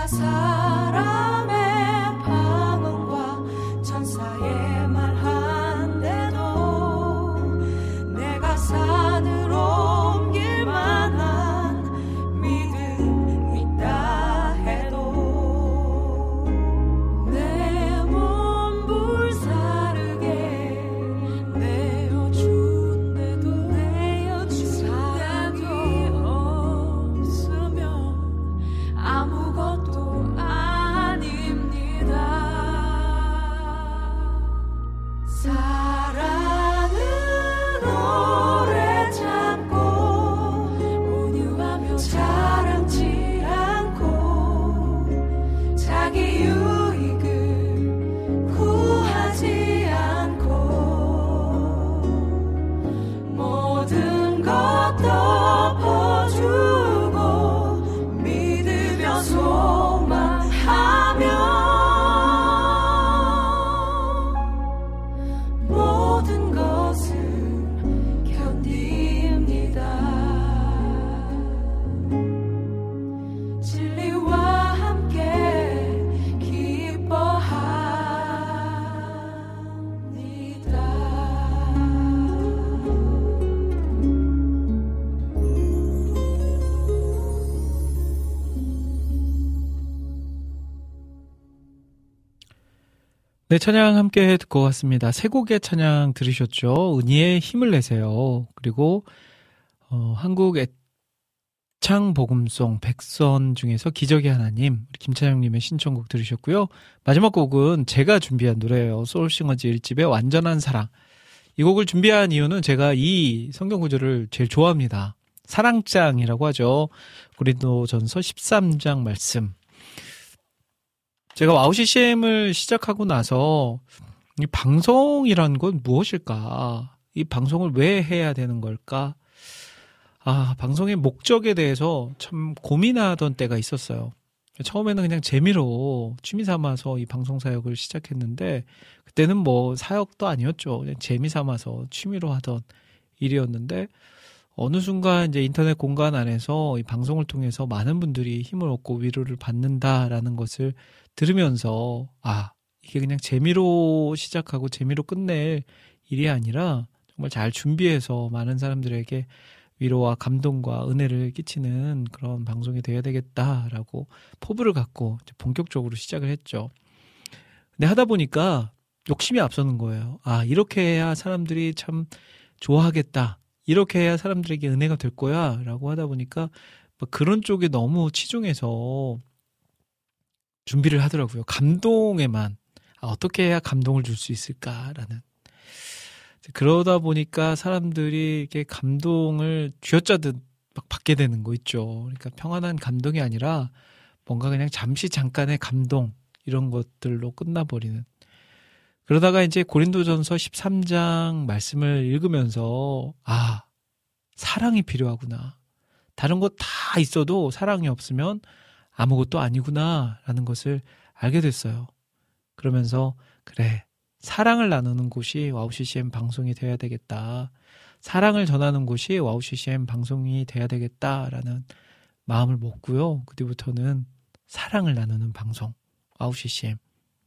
내가 사람의 방언과 천사의 말 한데도 내가 산으로 옮길 만한 믿음 있다 해도 내 몸 불사르게 내어준데도 사랑이 없으면 아무것도 아닙니다. 사랑은 오래 참고 온유하며 자랑치 않고 자기 유익을 구하지 않고 모든 것 덮어주고 믿으며 소망하며 모든 것을 견딥니다. 진리와 함께 네, 찬양 함께 듣고 왔습니다. 세 곡의 찬양 들으셨죠? 은희의 힘을 내세요. 그리고 한국 애창 복음송 백선 중에서 기적의 하나님, 우리 김찬영님의 신청곡 들으셨고요. 마지막 곡은 제가 준비한 노래예요. 소울싱어즈 1집의 완전한 사랑. 이 곡을 준비한 이유는 제가 이 성경 구절을 제일 좋아합니다. 사랑장이라고 하죠. 고린도전서 13장 말씀. 제가 와우 CCM을 시작하고 나서 이 방송이란 건 무엇일까? 이 방송을 왜 해야 되는 걸까? 방송의 목적에 대해서 참 고민하던 때가 있었어요. 처음에는 그냥 재미로 취미 삼아서 이 방송 사역을 시작했는데 그때는 뭐 사역도 아니었죠. 그냥 재미 삼아서 취미로 하던 일이었는데 어느 순간 이제 인터넷 공간 안에서 이 방송을 통해서 많은 분들이 힘을 얻고 위로를 받는다라는 것을 들으면서 이게 그냥 재미로 시작하고 재미로 끝낼 일이 아니라 정말 잘 준비해서 많은 사람들에게 위로와 감동과 은혜를 끼치는 그런 방송이 되어야 되겠다라고 포부를 갖고 이제 본격적으로 시작을 했죠. 근데 하다 보니까 욕심이 앞서는 거예요. 이렇게 해야 사람들이 참 좋아하겠다. 이렇게 해야 사람들에게 은혜가 될 거야 라고 하다 보니까 그런 쪽에 너무 치중해서 준비를 하더라고요. 감동에만 어떻게 해야 감동을 줄 수 있을까라는. 그러다 보니까 사람들이 이렇게 감동을 쥐어짜듯 막 받게 되는 거 있죠. 그러니까 평안한 감동이 아니라 뭔가 그냥 잠시 잠깐의 감동 이런 것들로 끝나버리는. 그러다가 이제 고린도전서 13장 말씀을 읽으면서 사랑이 필요하구나. 다른 것 다 있어도 사랑이 없으면 아무것도 아니구나 라는 것을 알게 됐어요. 그러면서 그래, 사랑을 나누는 곳이 와우 CCM 방송이 돼야 되겠다. 사랑을 전하는 곳이 와우 CCM 방송이 돼야 되겠다라는 마음을 먹고요. 그 뒤부터는 사랑을 나누는 방송 와우 CCM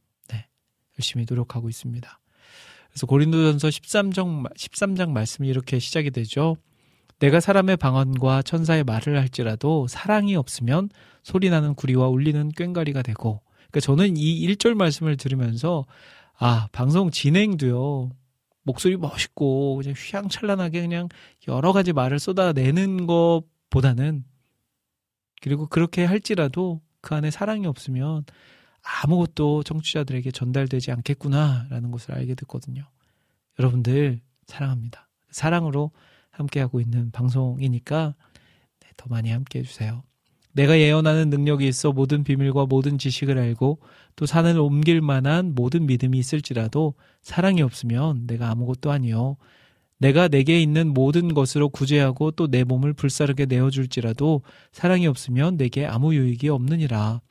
열심히 노력하고 있습니다. 그래서 고린도전서 13장 말씀이 이렇게 시작이 되죠. 내가 사람의 방언과 천사의 말을 할지라도 사랑이 없으면 소리나는 구리와 울리는 꽹과리가 되고. 그러니까 저는 이 1절 말씀을 들으면서 방송 진행도요. 목소리 멋있고 그냥 휘황찬란하게 그냥 여러 가지 말을 쏟아내는 것보다는 그리고 그렇게 할지라도 그 안에 사랑이 없으면 아무것도 청취자들에게 전달되지 않겠구나라는 것을 알게 됐거든요. 여러분들 사랑합니다. 사랑으로 함께하고 있는 방송이니까 더 많이 함께해 주세요. 내가 예언하는 능력이 있어 모든 비밀과 모든 지식을 알고 또 산을 옮길 만한 모든 믿음이 있을지라도 사랑이 없으면 내가 아무것도 아니요. 내가 내게 있는 모든 것으로 구제하고 또 내 몸을 불사르게 내어줄지라도 사랑이 없으면 내게 아무 유익이 없느니라.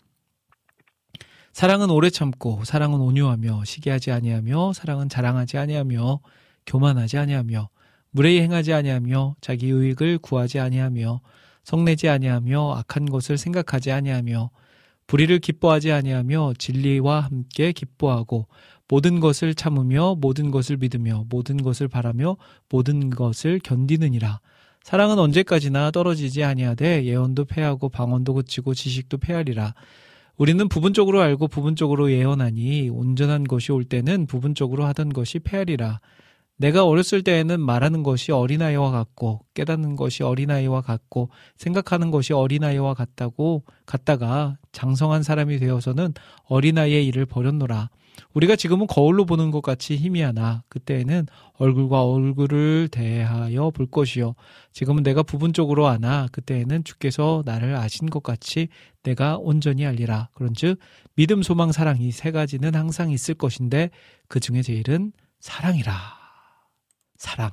사랑은 오래 참고 사랑은 온유하며 시기하지 아니하며 사랑은 자랑하지 아니하며 교만하지 아니하며 무례히 행하지 아니하며 자기 유익을 구하지 아니하며 성내지 아니하며 악한 것을 생각하지 아니하며 불의를 기뻐하지 아니하며 진리와 함께 기뻐하고 모든 것을 참으며 모든 것을 믿으며 모든 것을 바라며 모든 것을 견디느니라. 사랑은 언제까지나 떨어지지 아니하되 예언도 패하고 방언도 그치고 지식도 패하리라. 우리는 부분적으로 알고 부분적으로 예언하니 온전한 것이 올 때는 부분적으로 하던 것이 패하리라. 내가 어렸을 때에는 말하는 것이 어린아이와 같고 깨닫는 것이 어린아이와 같고 생각하는 것이 어린아이와 같다가 장성한 사람이 되어서는 어린아이의 일을 버렸노라. 우리가 지금은 거울로 보는 것 같이 희미하나 그때에는 얼굴과 얼굴을 대하여 볼 것이요. 지금은 내가 부분적으로 아나 그때에는 주께서 나를 아신 것 같이 내가 온전히 알리라. 그런즉 믿음, 소망, 사랑 이 세 가지는 항상 있을 것인데 그 중에 제일은 사랑이라. 사랑.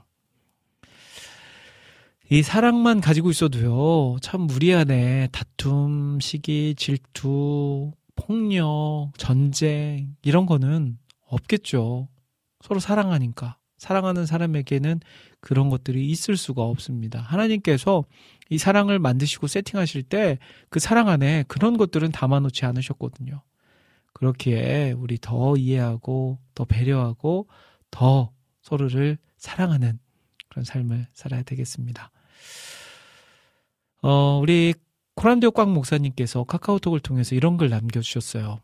이 사랑만 가지고 있어도요, 참 무리하네. 다툼, 시기, 질투, 폭력, 전쟁, 이런 거는 없겠죠. 서로 사랑하니까. 사랑하는 사람에게는 그런 것들이 있을 수가 없습니다. 하나님께서 이 사랑을 만드시고 세팅하실 때 그 사랑 안에 그런 것들은 담아놓지 않으셨거든요. 그렇기에 우리 더 이해하고, 더 배려하고, 더 서로를 사랑하는 그런 삶을 살아야 되겠습니다. 우리 코란데오 꽉 목사님께서 카카오톡을 통해서 이런 글 남겨주셨어요.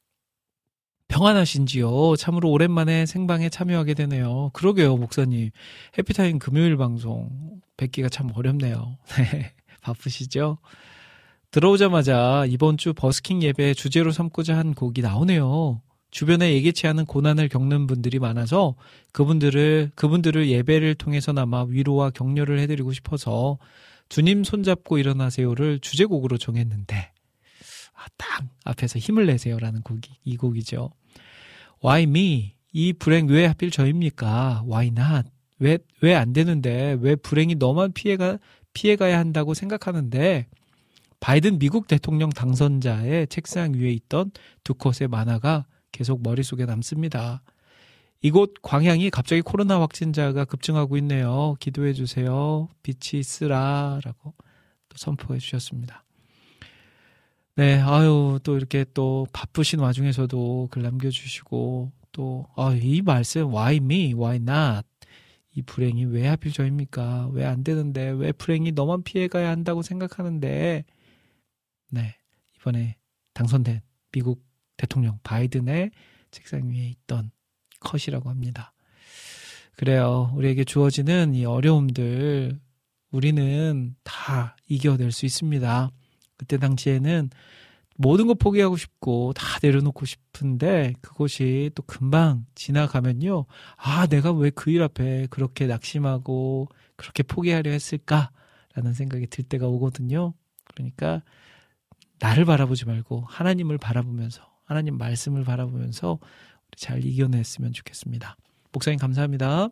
평안하신지요? 참으로 오랜만에 생방에 참여하게 되네요. 그러게요, 목사님. 해피타임 금요일 방송 뵙기가 참 어렵네요. 바쁘시죠? 들어오자마자 이번 주 버스킹 예배 주제로 삼고자 한 곡이 나오네요. 주변에 예기치 않은 고난을 겪는 분들이 많아서 그분들을 예배를 통해서나마 위로와 격려를 해드리고 싶어서 주님 손잡고 일어나세요를 주제곡으로 정했는데 딱 앞에서 힘을 내세요라는 곡이 이 곡이죠. Why me? 이 불행 왜 하필 저입니까? Why not? 왜 안 되는데 왜 불행이 너만 피해가야 한다고 생각하는데 바이든 미국 대통령 당선자의 책상 위에 있던 두 컷의 만화가 계속 머릿속에 남습니다. 이곳 광양이 갑자기 코로나 확진자가 급증하고 있네요. 기도해 주세요. 빛이 있으라 라고 또 선포해 주셨습니다. 네, 또 이렇게 또 바쁘신 와중에서도 글 남겨주시고 또 이 말씀 Why me? Why not? 이 불행이 왜 하필 저입니까? 왜 안 되는데 왜 불행이 너만 피해가야 한다고 생각하는데 네, 이번에 당선된 미국 대통령 바이든의 책상 위에 있던 컷이라고 합니다. 그래요. 우리에게 주어지는 이 어려움들 우리는 다 이겨낼 수 있습니다. 그때 당시에는 모든 거 포기하고 싶고 다 내려놓고 싶은데 그것이 또 금방 지나가면요. 내가 왜 그 일 앞에 그렇게 낙심하고 그렇게 포기하려 했을까라는 생각이 들 때가 오거든요. 그러니까 나를 바라보지 말고 하나님을 바라보면서 하나님 말씀을 바라보면서 우리 잘 이겨냈으면 좋겠습니다. 목사님 감사합니다.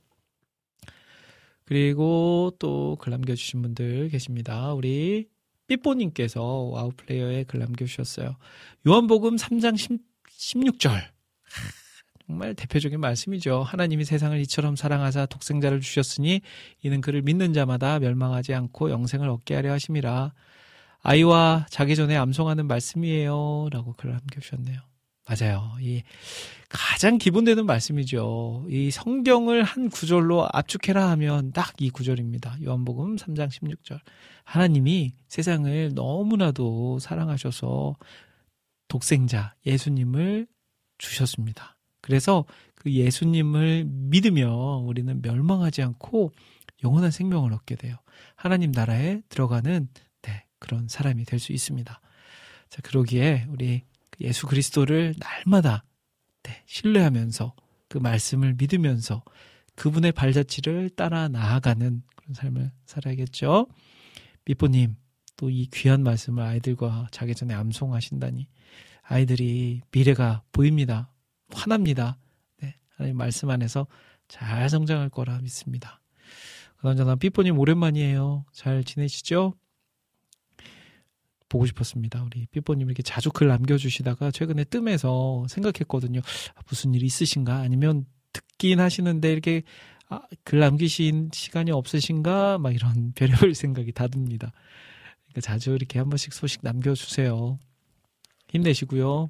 그리고 또 글 남겨주신 분들 계십니다. 우리 삐뽀님께서 와우플레이어에 글 남겨주셨어요. 요한복음 3장 16절 정말 대표적인 말씀이죠. 하나님이 세상을 이처럼 사랑하사 독생자를 주셨으니 이는 그를 믿는 자마다 멸망하지 않고 영생을 얻게 하려 하심이라. 아이와 자기 전에 암송하는 말씀이에요 라고 글을 남겨주셨네요. 맞아요. 이 가장 기본되는 말씀이죠. 이 성경을 한 구절로 압축해라 하면 딱 이 구절입니다. 요한복음 3장 16절. 하나님이 세상을 너무나도 사랑하셔서 독생자 예수님을 주셨습니다. 그래서 그 예수님을 믿으며 우리는 멸망하지 않고 영원한 생명을 얻게 돼요. 하나님 나라에 들어가는 그런 사람이 될 수 있습니다. 자, 그러기에 우리 예수 그리스도를 날마다 신뢰하면서 그 말씀을 믿으면서 그분의 발자취를 따라 나아가는 그런 삶을 살아야겠죠. 삐뽀님, 또 이 귀한 말씀을 아이들과 자기 전에 암송하신다니 아이들이 미래가 보입니다. 환합니다. 하나님 말씀 안에서 잘 성장할 거라 믿습니다. 그나저나 삐뽀님 오랜만이에요. 잘 지내시죠? 보고 싶었습니다. 우리 삐뽀님 이렇게 자주 글 남겨주시다가 최근에 뜸해서 생각했거든요. 무슨 일 있으신가? 아니면 듣긴 하시는데 이렇게 글 남기신 시간이 없으신가? 막 이런 별의별 생각이 다 듭니다. 그러니까 자주 이렇게 한 번씩 소식 남겨주세요. 힘내시고요.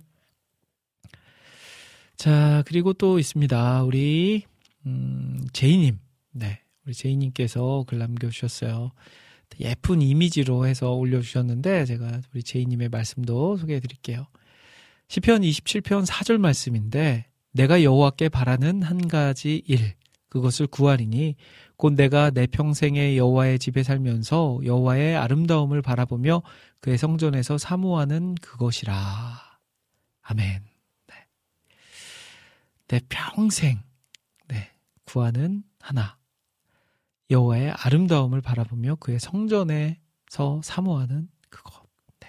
자, 그리고 또 있습니다. 우리 제이님, 네, 우리 제이님께서 글 남겨주셨어요. 예쁜 이미지로 해서 올려주셨는데 제가 우리 제이님의 말씀도 소개해드릴게요. 시편 27편 4절 말씀인데 내가 여호와께 바라는 한 가지 일 그것을 구하리니 곧 내가 내 평생에 여호와의 집에 살면서 여호와의 아름다움을 바라보며 그의 성전에서 사모하는 그것이라. 아멘. 네. 내 평생 구하는 하나 여호와의 아름다움을 바라보며 그의 성전에서 사모하는 그것. 네.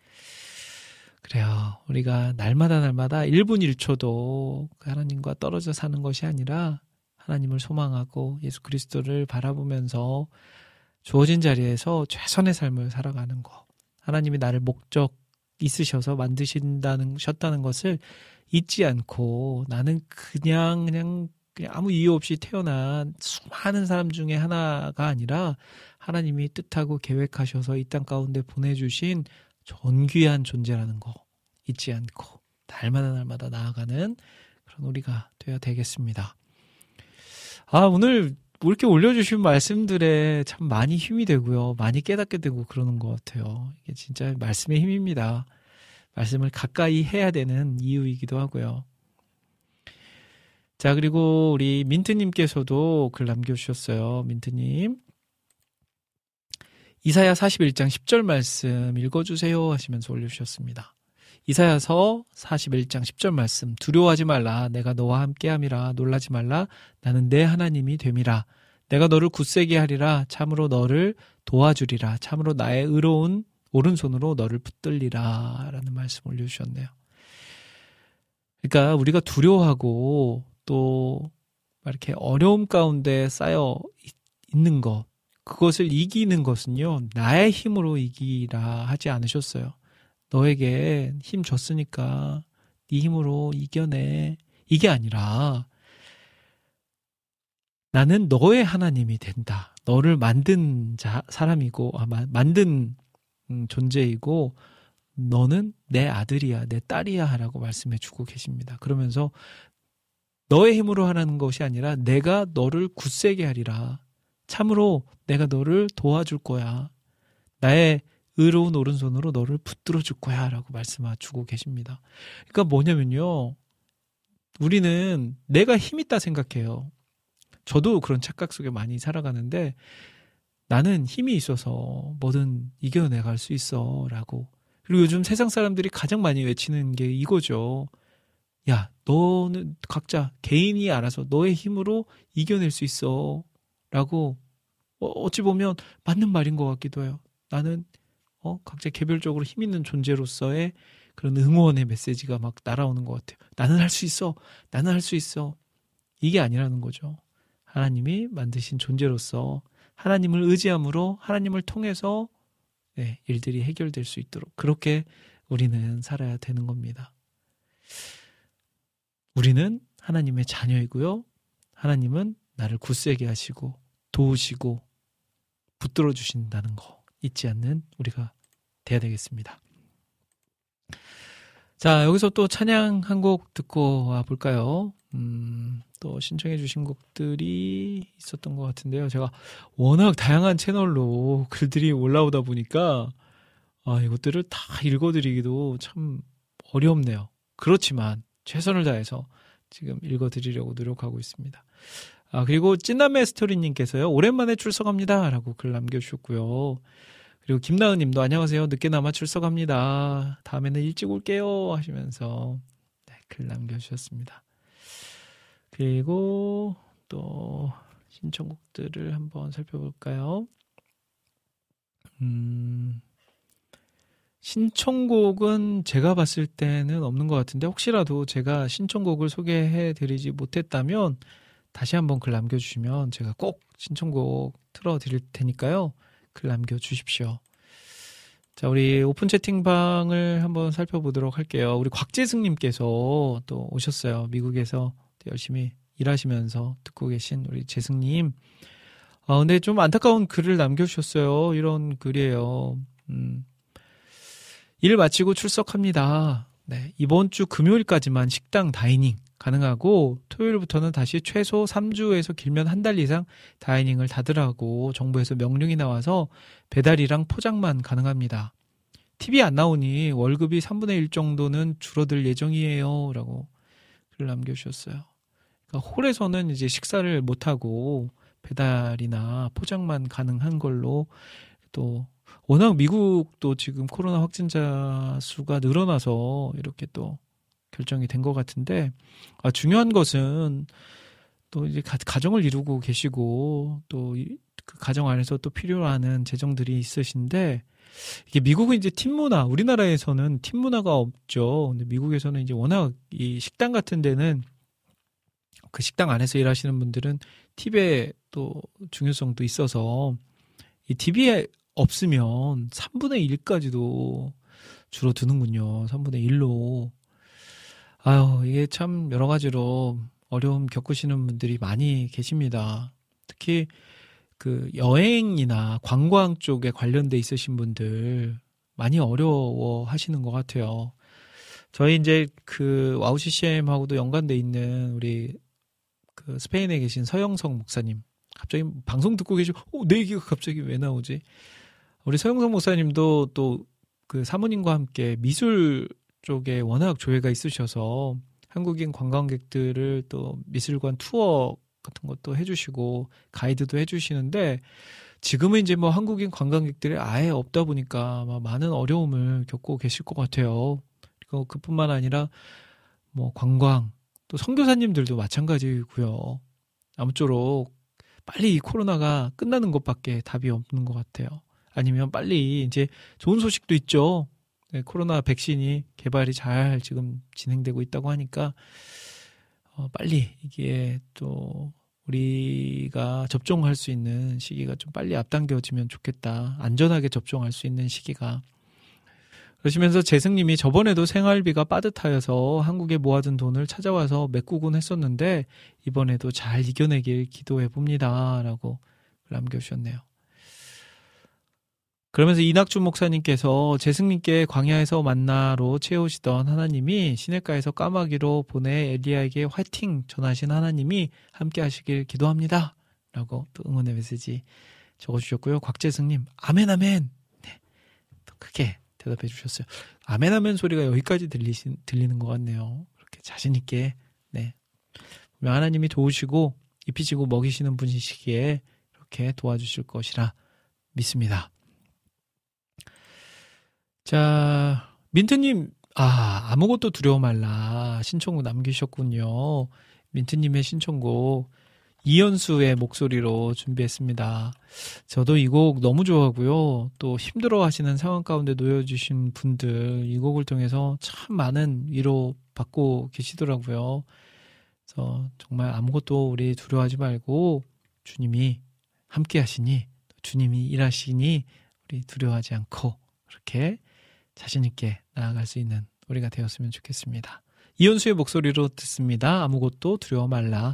그래요. 우리가 날마다 1분 1초도 하나님과 떨어져 사는 것이 아니라 하나님을 소망하고 예수 그리스도를 바라보면서 주어진 자리에서 최선의 삶을 살아가는 것. 하나님이 나를 목적 있으셔서 만드셨다는 것을 잊지 않고 나는 그냥 아무 이유 없이 태어난 수많은 사람 중에 하나가 아니라 하나님이 뜻하고 계획하셔서 이 땅 가운데 보내주신 존귀한 존재라는 거 잊지 않고 날마다 나아가는 그런 우리가 되어야 되겠습니다. 오늘 이렇게 올려주신 말씀들에 참 많이 힘이 되고요. 많이 깨닫게 되고 그러는 것 같아요. 이게 진짜 말씀의 힘입니다. 말씀을 가까이 해야 되는 이유이기도 하고요. 자, 그리고 우리 민트님께서도 글 남겨주셨어요. 민트님. 이사야 41장 10절 말씀 읽어주세요 하시면서 올려주셨습니다. 이사야서 41장 10절 말씀. 두려워하지 말라. 내가 너와 함께함이라. 놀라지 말라. 나는 내 하나님이 됨이라. 내가 너를 굳세게 하리라. 참으로 너를 도와주리라. 참으로 나의 의로운 오른손으로 너를 붙들리라. 라는 말씀 올려주셨네요. 그러니까 우리가 두려워하고 또 이렇게 어려움 가운데 쌓여 있는 것, 그것을 이기는 것은요, 나의 힘으로 이기라 하지 않으셨어요. 너에게 힘 줬으니까 네 힘으로 이겨내. 이게 아니라 나는 너의 하나님이 된다. 너를 만든 사람이고 만든 존재이고 너는 내 아들이야, 내 딸이야 라고 말씀해 주고 계십니다. 그러면서 너의 힘으로 하는 것이 아니라 내가 너를 굳세게 하리라. 참으로 내가 너를 도와줄 거야. 나의 의로운 오른손으로 너를 붙들어 줄 거야 라고 말씀해 주고 계십니다. 그러니까 뭐냐면요, 우리는 내가 힘 있다 생각해요. 저도 그런 착각 속에 많이 살아가는데 나는 힘이 있어서 뭐든 이겨내갈 수 있어 라고. 그리고 요즘 세상 사람들이 가장 많이 외치는 게 이거죠. 야, 너는 각자 개인이 알아서 너의 힘으로 이겨낼 수 있어 라고. 어찌 보면 맞는 말인 것 같기도 해요. 나는 각자 개별적으로 힘 있는 존재로서의 그런 응원의 메시지가 막 날아오는 것 같아요. 나는 할 수 있어. 나는 할 수 있어. 이게 아니라는 거죠. 하나님이 만드신 존재로서 하나님을 의지함으로 하나님을 통해서 일들이 해결될 수 있도록 그렇게 우리는 살아야 되는 겁니다. 우리는 하나님의 자녀이고요. 하나님은 나를 굳세게 하시고 도우시고 붙들어 주신다는 거 잊지 않는 우리가 돼야 되겠습니다. 자, 여기서 또 찬양 한 곡 듣고 와볼까요? 또 신청해 주신 곡들이 있었던 것 같은데요. 제가 워낙 다양한 채널로 글들이 올라오다 보니까 이것들을 다 읽어드리기도 참 어렵네요. 그렇지만 최선을 다해서 지금 읽어드리려고 노력하고 있습니다. 그리고 찐남매 스토리님께서요. 오랜만에 출석합니다 라고 글 남겨주셨고요. 그리고 김나은 님도 안녕하세요. 늦게나마 출석합니다. 다음에는 일찍 올게요 하시면서 글 남겨주셨습니다. 그리고 또 신청곡들을 한번 살펴볼까요? 신청곡은 제가 봤을 때는 없는 것 같은데 혹시라도 제가 신청곡을 소개해드리지 못했다면 다시 한번 글 남겨주시면 제가 꼭 신청곡 틀어드릴 테니까요. 글 남겨주십시오. 자, 우리 오픈 채팅방을 한번 살펴보도록 할게요. 우리 곽재승님께서 또 오셨어요. 미국에서 열심히 일하시면서 듣고 계신 우리 재승님. 근데 좀 안타까운 글을 남겨주셨어요. 이런 글이에요. 일 마치고 출석합니다. 네, 이번 주 금요일까지만 식당 다이닝 가능하고 토요일부터는 다시 최소 3주에서 길면 한 달 이상 다이닝을 닫으라고 정부에서 명령이 나와서 배달이랑 포장만 가능합니다. TV 안 나오니 월급이 3분의 1 정도는 줄어들 예정이에요. 라고 글을 남겨주셨어요. 그러니까 홀에서는 이제 식사를 못하고 배달이나 포장만 가능한 걸로 또 워낙 미국도 지금 코로나 확진자 수가 늘어나서 이렇게 또 결정이 된 것 같은데 중요한 것은 또 이제 가정을 이루고 계시고 또 그 가정 안에서 또 필요로 재정들이 있으신데 이게 미국은 이제 팀 문화, 우리나라에서는 팀 문화가 없죠. 근데 미국에서는 이제 워낙 이 식당 같은 데는 그 식당 안에서 일하시는 분들은 팁의 또 중요성도 있어서 이 팁이 없으면 3분의 1까지도 줄어드는군요. 3분의 1로. 아유, 이게 참 여러 가지로 어려움 겪으시는 분들이 많이 계십니다. 특히 그 여행이나 관광 쪽에 관련돼 있으신 분들 많이 어려워 하시는 것 같아요. 저희 이제 그 와우 CCM하고도 연관돼 있는 우리 그 스페인에 계신 서영석 목사님. 갑자기 방송 듣고 계시고, 내 얘기가 갑자기 왜 나오지? 우리 서영석 목사님도 또 그 사모님과 함께 미술 쪽에 워낙 조예가 있으셔서 한국인 관광객들을 또 미술관 투어 같은 것도 해주시고 가이드도 해주시는데 지금은 이제 뭐 한국인 관광객들이 아예 없다 보니까 많은 어려움을 겪고 계실 것 같아요. 그리고 그뿐만 아니라 뭐 관광 또 선교사님들도 마찬가지고요. 아무쪼록 빨리 이 코로나가 끝나는 것밖에 답이 없는 것 같아요. 아니면 빨리 이제 좋은 소식도 있죠. 네, 코로나 백신이 개발이 잘 지금 진행되고 있다고 하니까 빨리 이게 또 우리가 접종할 수 있는 시기가 좀 빨리 앞당겨지면 좋겠다. 안전하게 접종할 수 있는 시기가. 그러시면서 재승님이 저번에도 생활비가 빠듯하여서 한국에 모아둔 돈을 찾아와서 메꾸곤 했었는데 이번에도 잘 이겨내길 기도해봅니다. 라고 남겨주셨네요. 그러면서 이낙준 목사님께서 재승님께 광야에서 만나로 채우시던 하나님이 시냇가에서 까마귀로 보내 엘리야에게 화이팅 전하신 하나님이 함께 하시길 기도합니다. 라고 또 응원의 메시지 적어주셨고요. 곽재승님 아멘 아멘. 네, 또 크게 대답해 주셨어요. 아멘 아멘 소리가 여기까지 들리는 것 같네요. 그렇게 자신 있게 네, 하나님이 도우시고 입히시고 먹이시는 분이시기에 이렇게 도와주실 것이라 믿습니다. 자, 민트님, 아무것도 두려워 말라 신청곡 남기셨군요. 민트님의 신청곡 이현수의 목소리로 준비했습니다. 저도 이 곡 너무 좋아하고요. 또 힘들어 하시는 상황 가운데 놓여주신 분들 이 곡을 통해서 참 많은 위로 받고 계시더라고요. 그래서 정말 아무것도 우리 두려워하지 말고 주님이 함께 하시니 주님이 일하시니 우리 두려워하지 않고 그렇게 자신 있게 나아갈 수 있는 우리가 되었으면 좋겠습니다. 이현수의 목소리로 듣습니다. 아무것도 두려워 말라.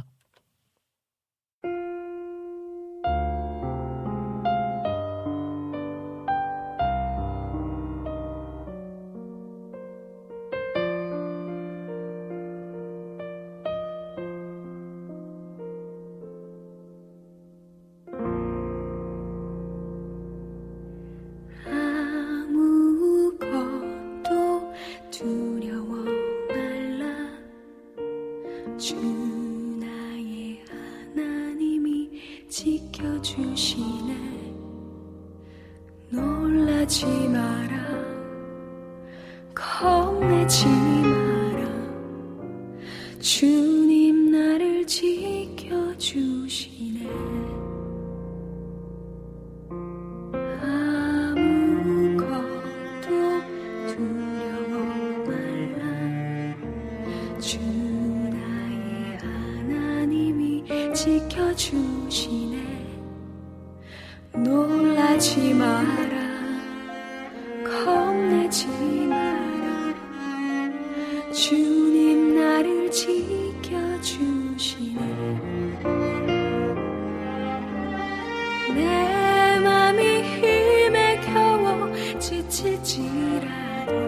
놀라지 마라 겁내지 마라 주님 나를 지켜주시네 내 맘이 힘에 겨워 지칠지라도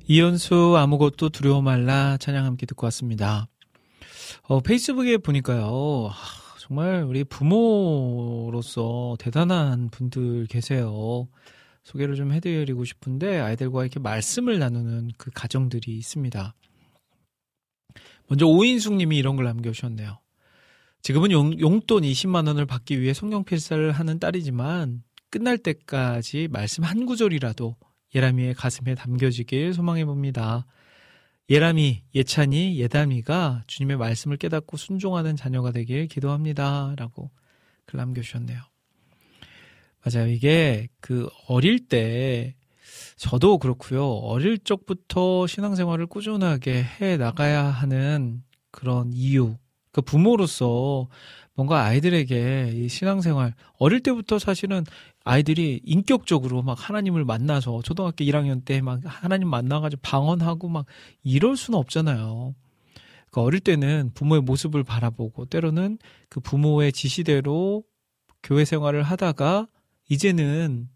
이연수 아무것도 두려워 말라 찬양 함께 듣고 왔습니다. 페이스북에 보니까요. 정말 우리 부모로서 대단한 분들 계세요. 소개를 좀 해드리고 싶은데 아이들과 이렇게 말씀을 나누는 그 가정들이 있습니다. 먼저 오인숙 님이 이런 걸 남겨주셨네요. 지금은 용돈 20만 원을 받기 위해 성경 필사를 하는 딸이지만 끝날 때까지 말씀 한 구절이라도 예람이의 가슴에 담겨지길 소망해봅니다. 예람이, 예찬이, 예담이가 주님의 말씀을 깨닫고 순종하는 자녀가 되길 기도합니다. 라고 글 남겨주셨네요. 맞아요. 이게 어릴 때 저도 그렇고요. 어릴 적부터 신앙생활을 꾸준하게 해 나가야 하는 그런 이유. 부모로서 뭔가 아이들에게 이 신앙생활 어릴 때부터 사실은 아이들이 인격적으로 막 하나님을 만나서 초등학교 1학년 때 막 하나님 만나가지고 방언하고 막 이럴 수는 없잖아요. 어릴 때는 부모의 모습을 바라보고 때로는 그 부모의 지시대로 교회 생활을 하다가 이제는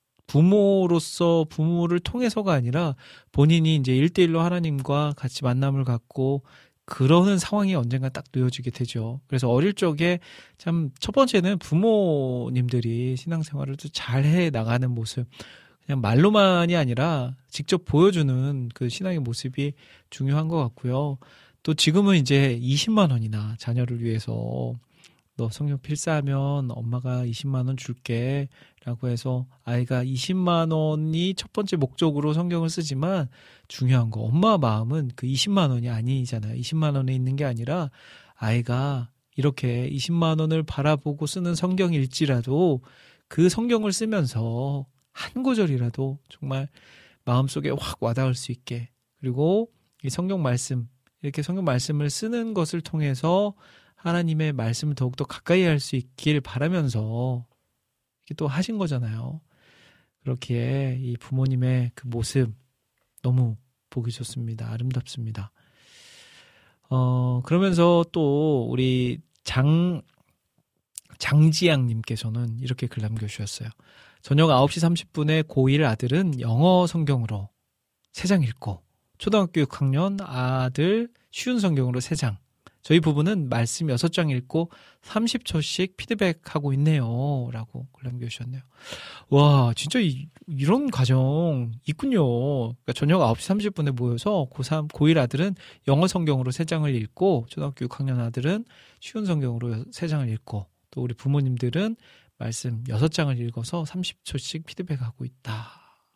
부모로서 부모를 통해서가 아니라 본인이 이제 1대1로 하나님과 같이 만남을 갖고 그러는 상황이 언젠가 딱 놓여지게 되죠. 그래서 어릴 적에 참 첫 번째는 부모님들이 신앙생활을 또 잘해 나가는 모습, 그냥 말로만이 아니라 직접 보여주는 그 신앙의 모습이 중요한 것 같고요. 또 지금은 이제 20만 원이나 자녀를 위해서 너 성경 필사하면 엄마가 20만 원 줄게 라고 해서 아이가 20만 원이 첫 번째 목적으로 성경을 쓰지만 중요한 거 엄마 마음은 그 20만 원이 아니잖아요. 20만 원에 있는 게 아니라 아이가 이렇게 20만 원을 바라보고 쓰는 성경일지라도 그 성경을 쓰면서 한 구절이라도 정말 마음속에 확 와닿을 수 있게, 그리고 이 성경 말씀, 이렇게 성경 말씀을 쓰는 것을 통해서 하나님의 말씀을 더욱더 가까이 할 수 있길 바라면서 이렇게 또 하신 거잖아요. 그렇기에 이 부모님의 그 모습 너무 보기 좋습니다. 아름답습니다. 그러면서 또 우리 장지양님께서는 이렇게 글 남겨주셨어요. 저녁 9시 30분에 고1 아들은 영어 성경으로 3장 읽고 초등학교 6학년 아들 쉬운 성경으로 3장, 저희 부부는 말씀 6장 읽고 30초씩 피드백하고 있네요. 라고 글 남겨주셨네요. 와, 진짜 이런 가정 있군요. 그러니까 저녁 9시 30분에 모여서 고3, 고1 아들은 영어 성경으로 3장을 읽고 초등학교 6학년 아들은 쉬운 성경으로 3장을 읽고 또 우리 부모님들은 말씀 6장을 읽어서 30초씩 피드백하고 있다.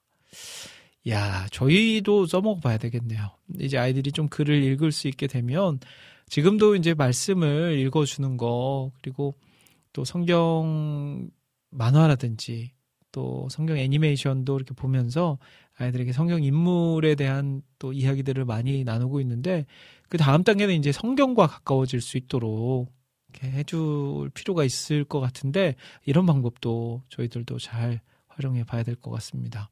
야, 저희도 써먹어 봐야 되겠네요. 이제 아이들이 좀 글을 읽을 수 있게 되면 지금도 이제 말씀을 읽어주는 거, 그리고 또 성경 만화라든지 또 성경 애니메이션도 이렇게 보면서 아이들에게 성경 인물에 대한 또 이야기들을 많이 나누고 있는데, 그 다음 단계는 이제 성경과 가까워질 수 있도록 이렇게 해줄 필요가 있을 것 같은데, 이런 방법도 저희들도 잘 활용해 봐야 될 것 같습니다.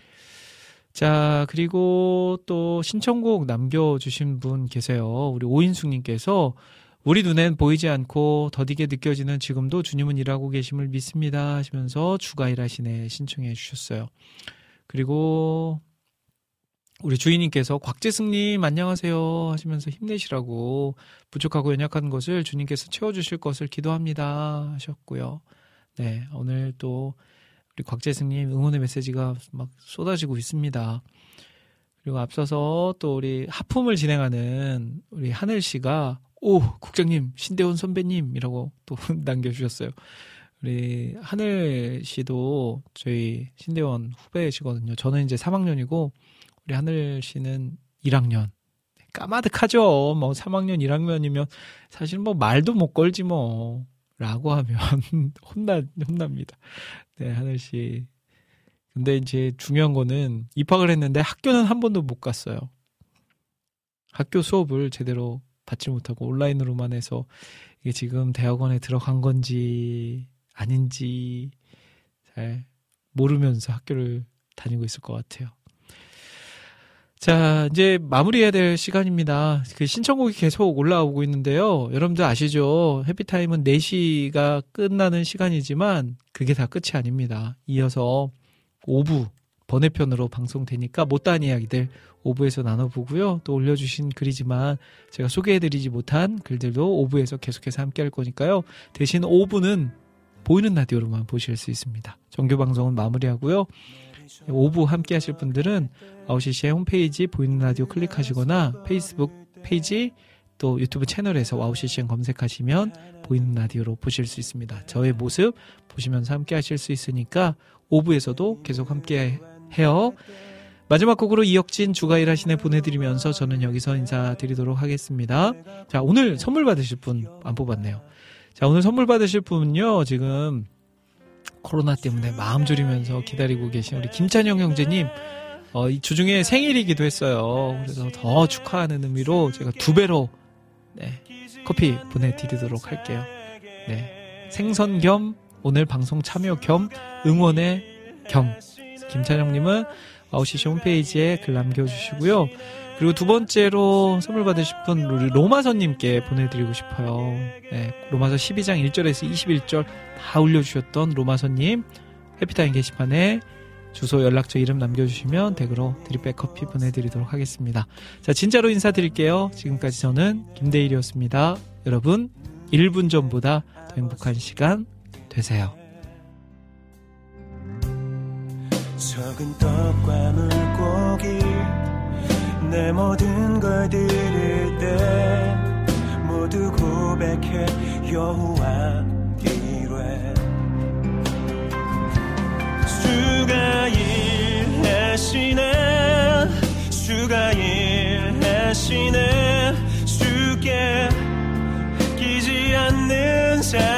자, 그리고 또 신청곡 남겨주신 분 계세요. 우리 오인숙님께서 우리 눈엔 보이지 않고 더디게 느껴지는 지금도 주님은 일하고 계심을 믿습니다 하시면서 주가 일하시네 신청해 주셨어요. 그리고 우리 주인님께서 곽재승님 안녕하세요 하시면서 힘내시라고 부족하고 연약한 것을 주님께서 채워주실 것을 기도합니다 하셨고요. 네, 오늘 또 우리 곽재승님 응원의 메시지가 막 쏟아지고 있습니다. 그리고 앞서서 또 우리 하품을 진행하는 우리 하늘 씨가 오, 국장님, 신대원 선배님이라고 또 남겨주셨어요. 우리 하늘 씨도 저희 신대원 후배시거든요. 저는 이제 3학년이고 우리 하늘 씨는 1학년. 까마득하죠. 뭐 3학년, 1학년이면 사실 뭐 말도 못 걸지 뭐. 라고 하면 혼납니다. 네, 하늘 씨. 근데 이제 중요한 거는 입학을 했는데 학교는 한 번도 못 갔어요. 학교 수업을 제대로 받지 못하고 온라인으로만 해서 이게 지금 대학원에 들어간 건지 아닌지 잘 모르면서 학교를 다니고 있을 것 같아요. 자, 이제 마무리해야 될 시간입니다. 그 신청곡이 계속 올라오고 있는데요. 여러분들 아시죠? 해피타임은 4시가 끝나는 시간이지만 그게 다 끝이 아닙니다. 이어서 5부 번외편으로 방송되니까 못다한 이야기들 오브에서 나눠보고요. 또 올려주신 글이지만 제가 소개해드리지 못한 글들도 오브에서 계속해서 함께 할 거니까요. 대신 오브는 보이는 라디오로만 보실 수 있습니다. 정규 방송은 마무리하고요. 오브 함께 하실 분들은 와우CC의 홈페이지 보이는 라디오 클릭하시거나 페이스북 페이지 또 유튜브 채널에서 와우CCN 검색하시면 보이는 라디오로 보실 수 있습니다. 저의 모습 보시면서 함께 하실 수 있으니까 오브에서도 계속 함께 해요. 마지막 곡으로 이혁진 주가 일하시네 보내드리면서 저는 여기서 인사드리도록 하겠습니다. 자, 오늘 선물 받으실 분 안 뽑았네요. 자, 오늘 선물 받으실 분은요, 지금 코로나 때문에 마음 졸이면서 기다리고 계신 우리 김찬영 형제님, 이 주중에 생일이기도 했어요. 그래서 더 축하하는 의미로 제가 2배로 커피 보내드리도록 할게요. 네, 생선 겸 오늘 방송 참여 겸 응원의 겸 김찬영님은 와우CC 홈페이지에 글 남겨주시고요. 그리고 두 번째로 선물 받으실 분 우리 로마서님께 보내드리고 싶어요. 네, 로마서 12장 1절에서 21절 다 올려주셨던 로마서님 해피타임 게시판에 주소, 연락처, 이름 남겨주시면 댁으로 드립백 커피 보내드리도록 하겠습니다. 자, 진짜로 인사드릴게요. 지금까지 저는 김대일이었습니다. 여러분 1분 전보다 더 행복한 시간 되세요. 적은 떡과 물고기 내 모든 걸 드릴 때 모두 고백해 여호와 이래 주가 일하시네 주가 일하시네 주께 끼지 않는 삶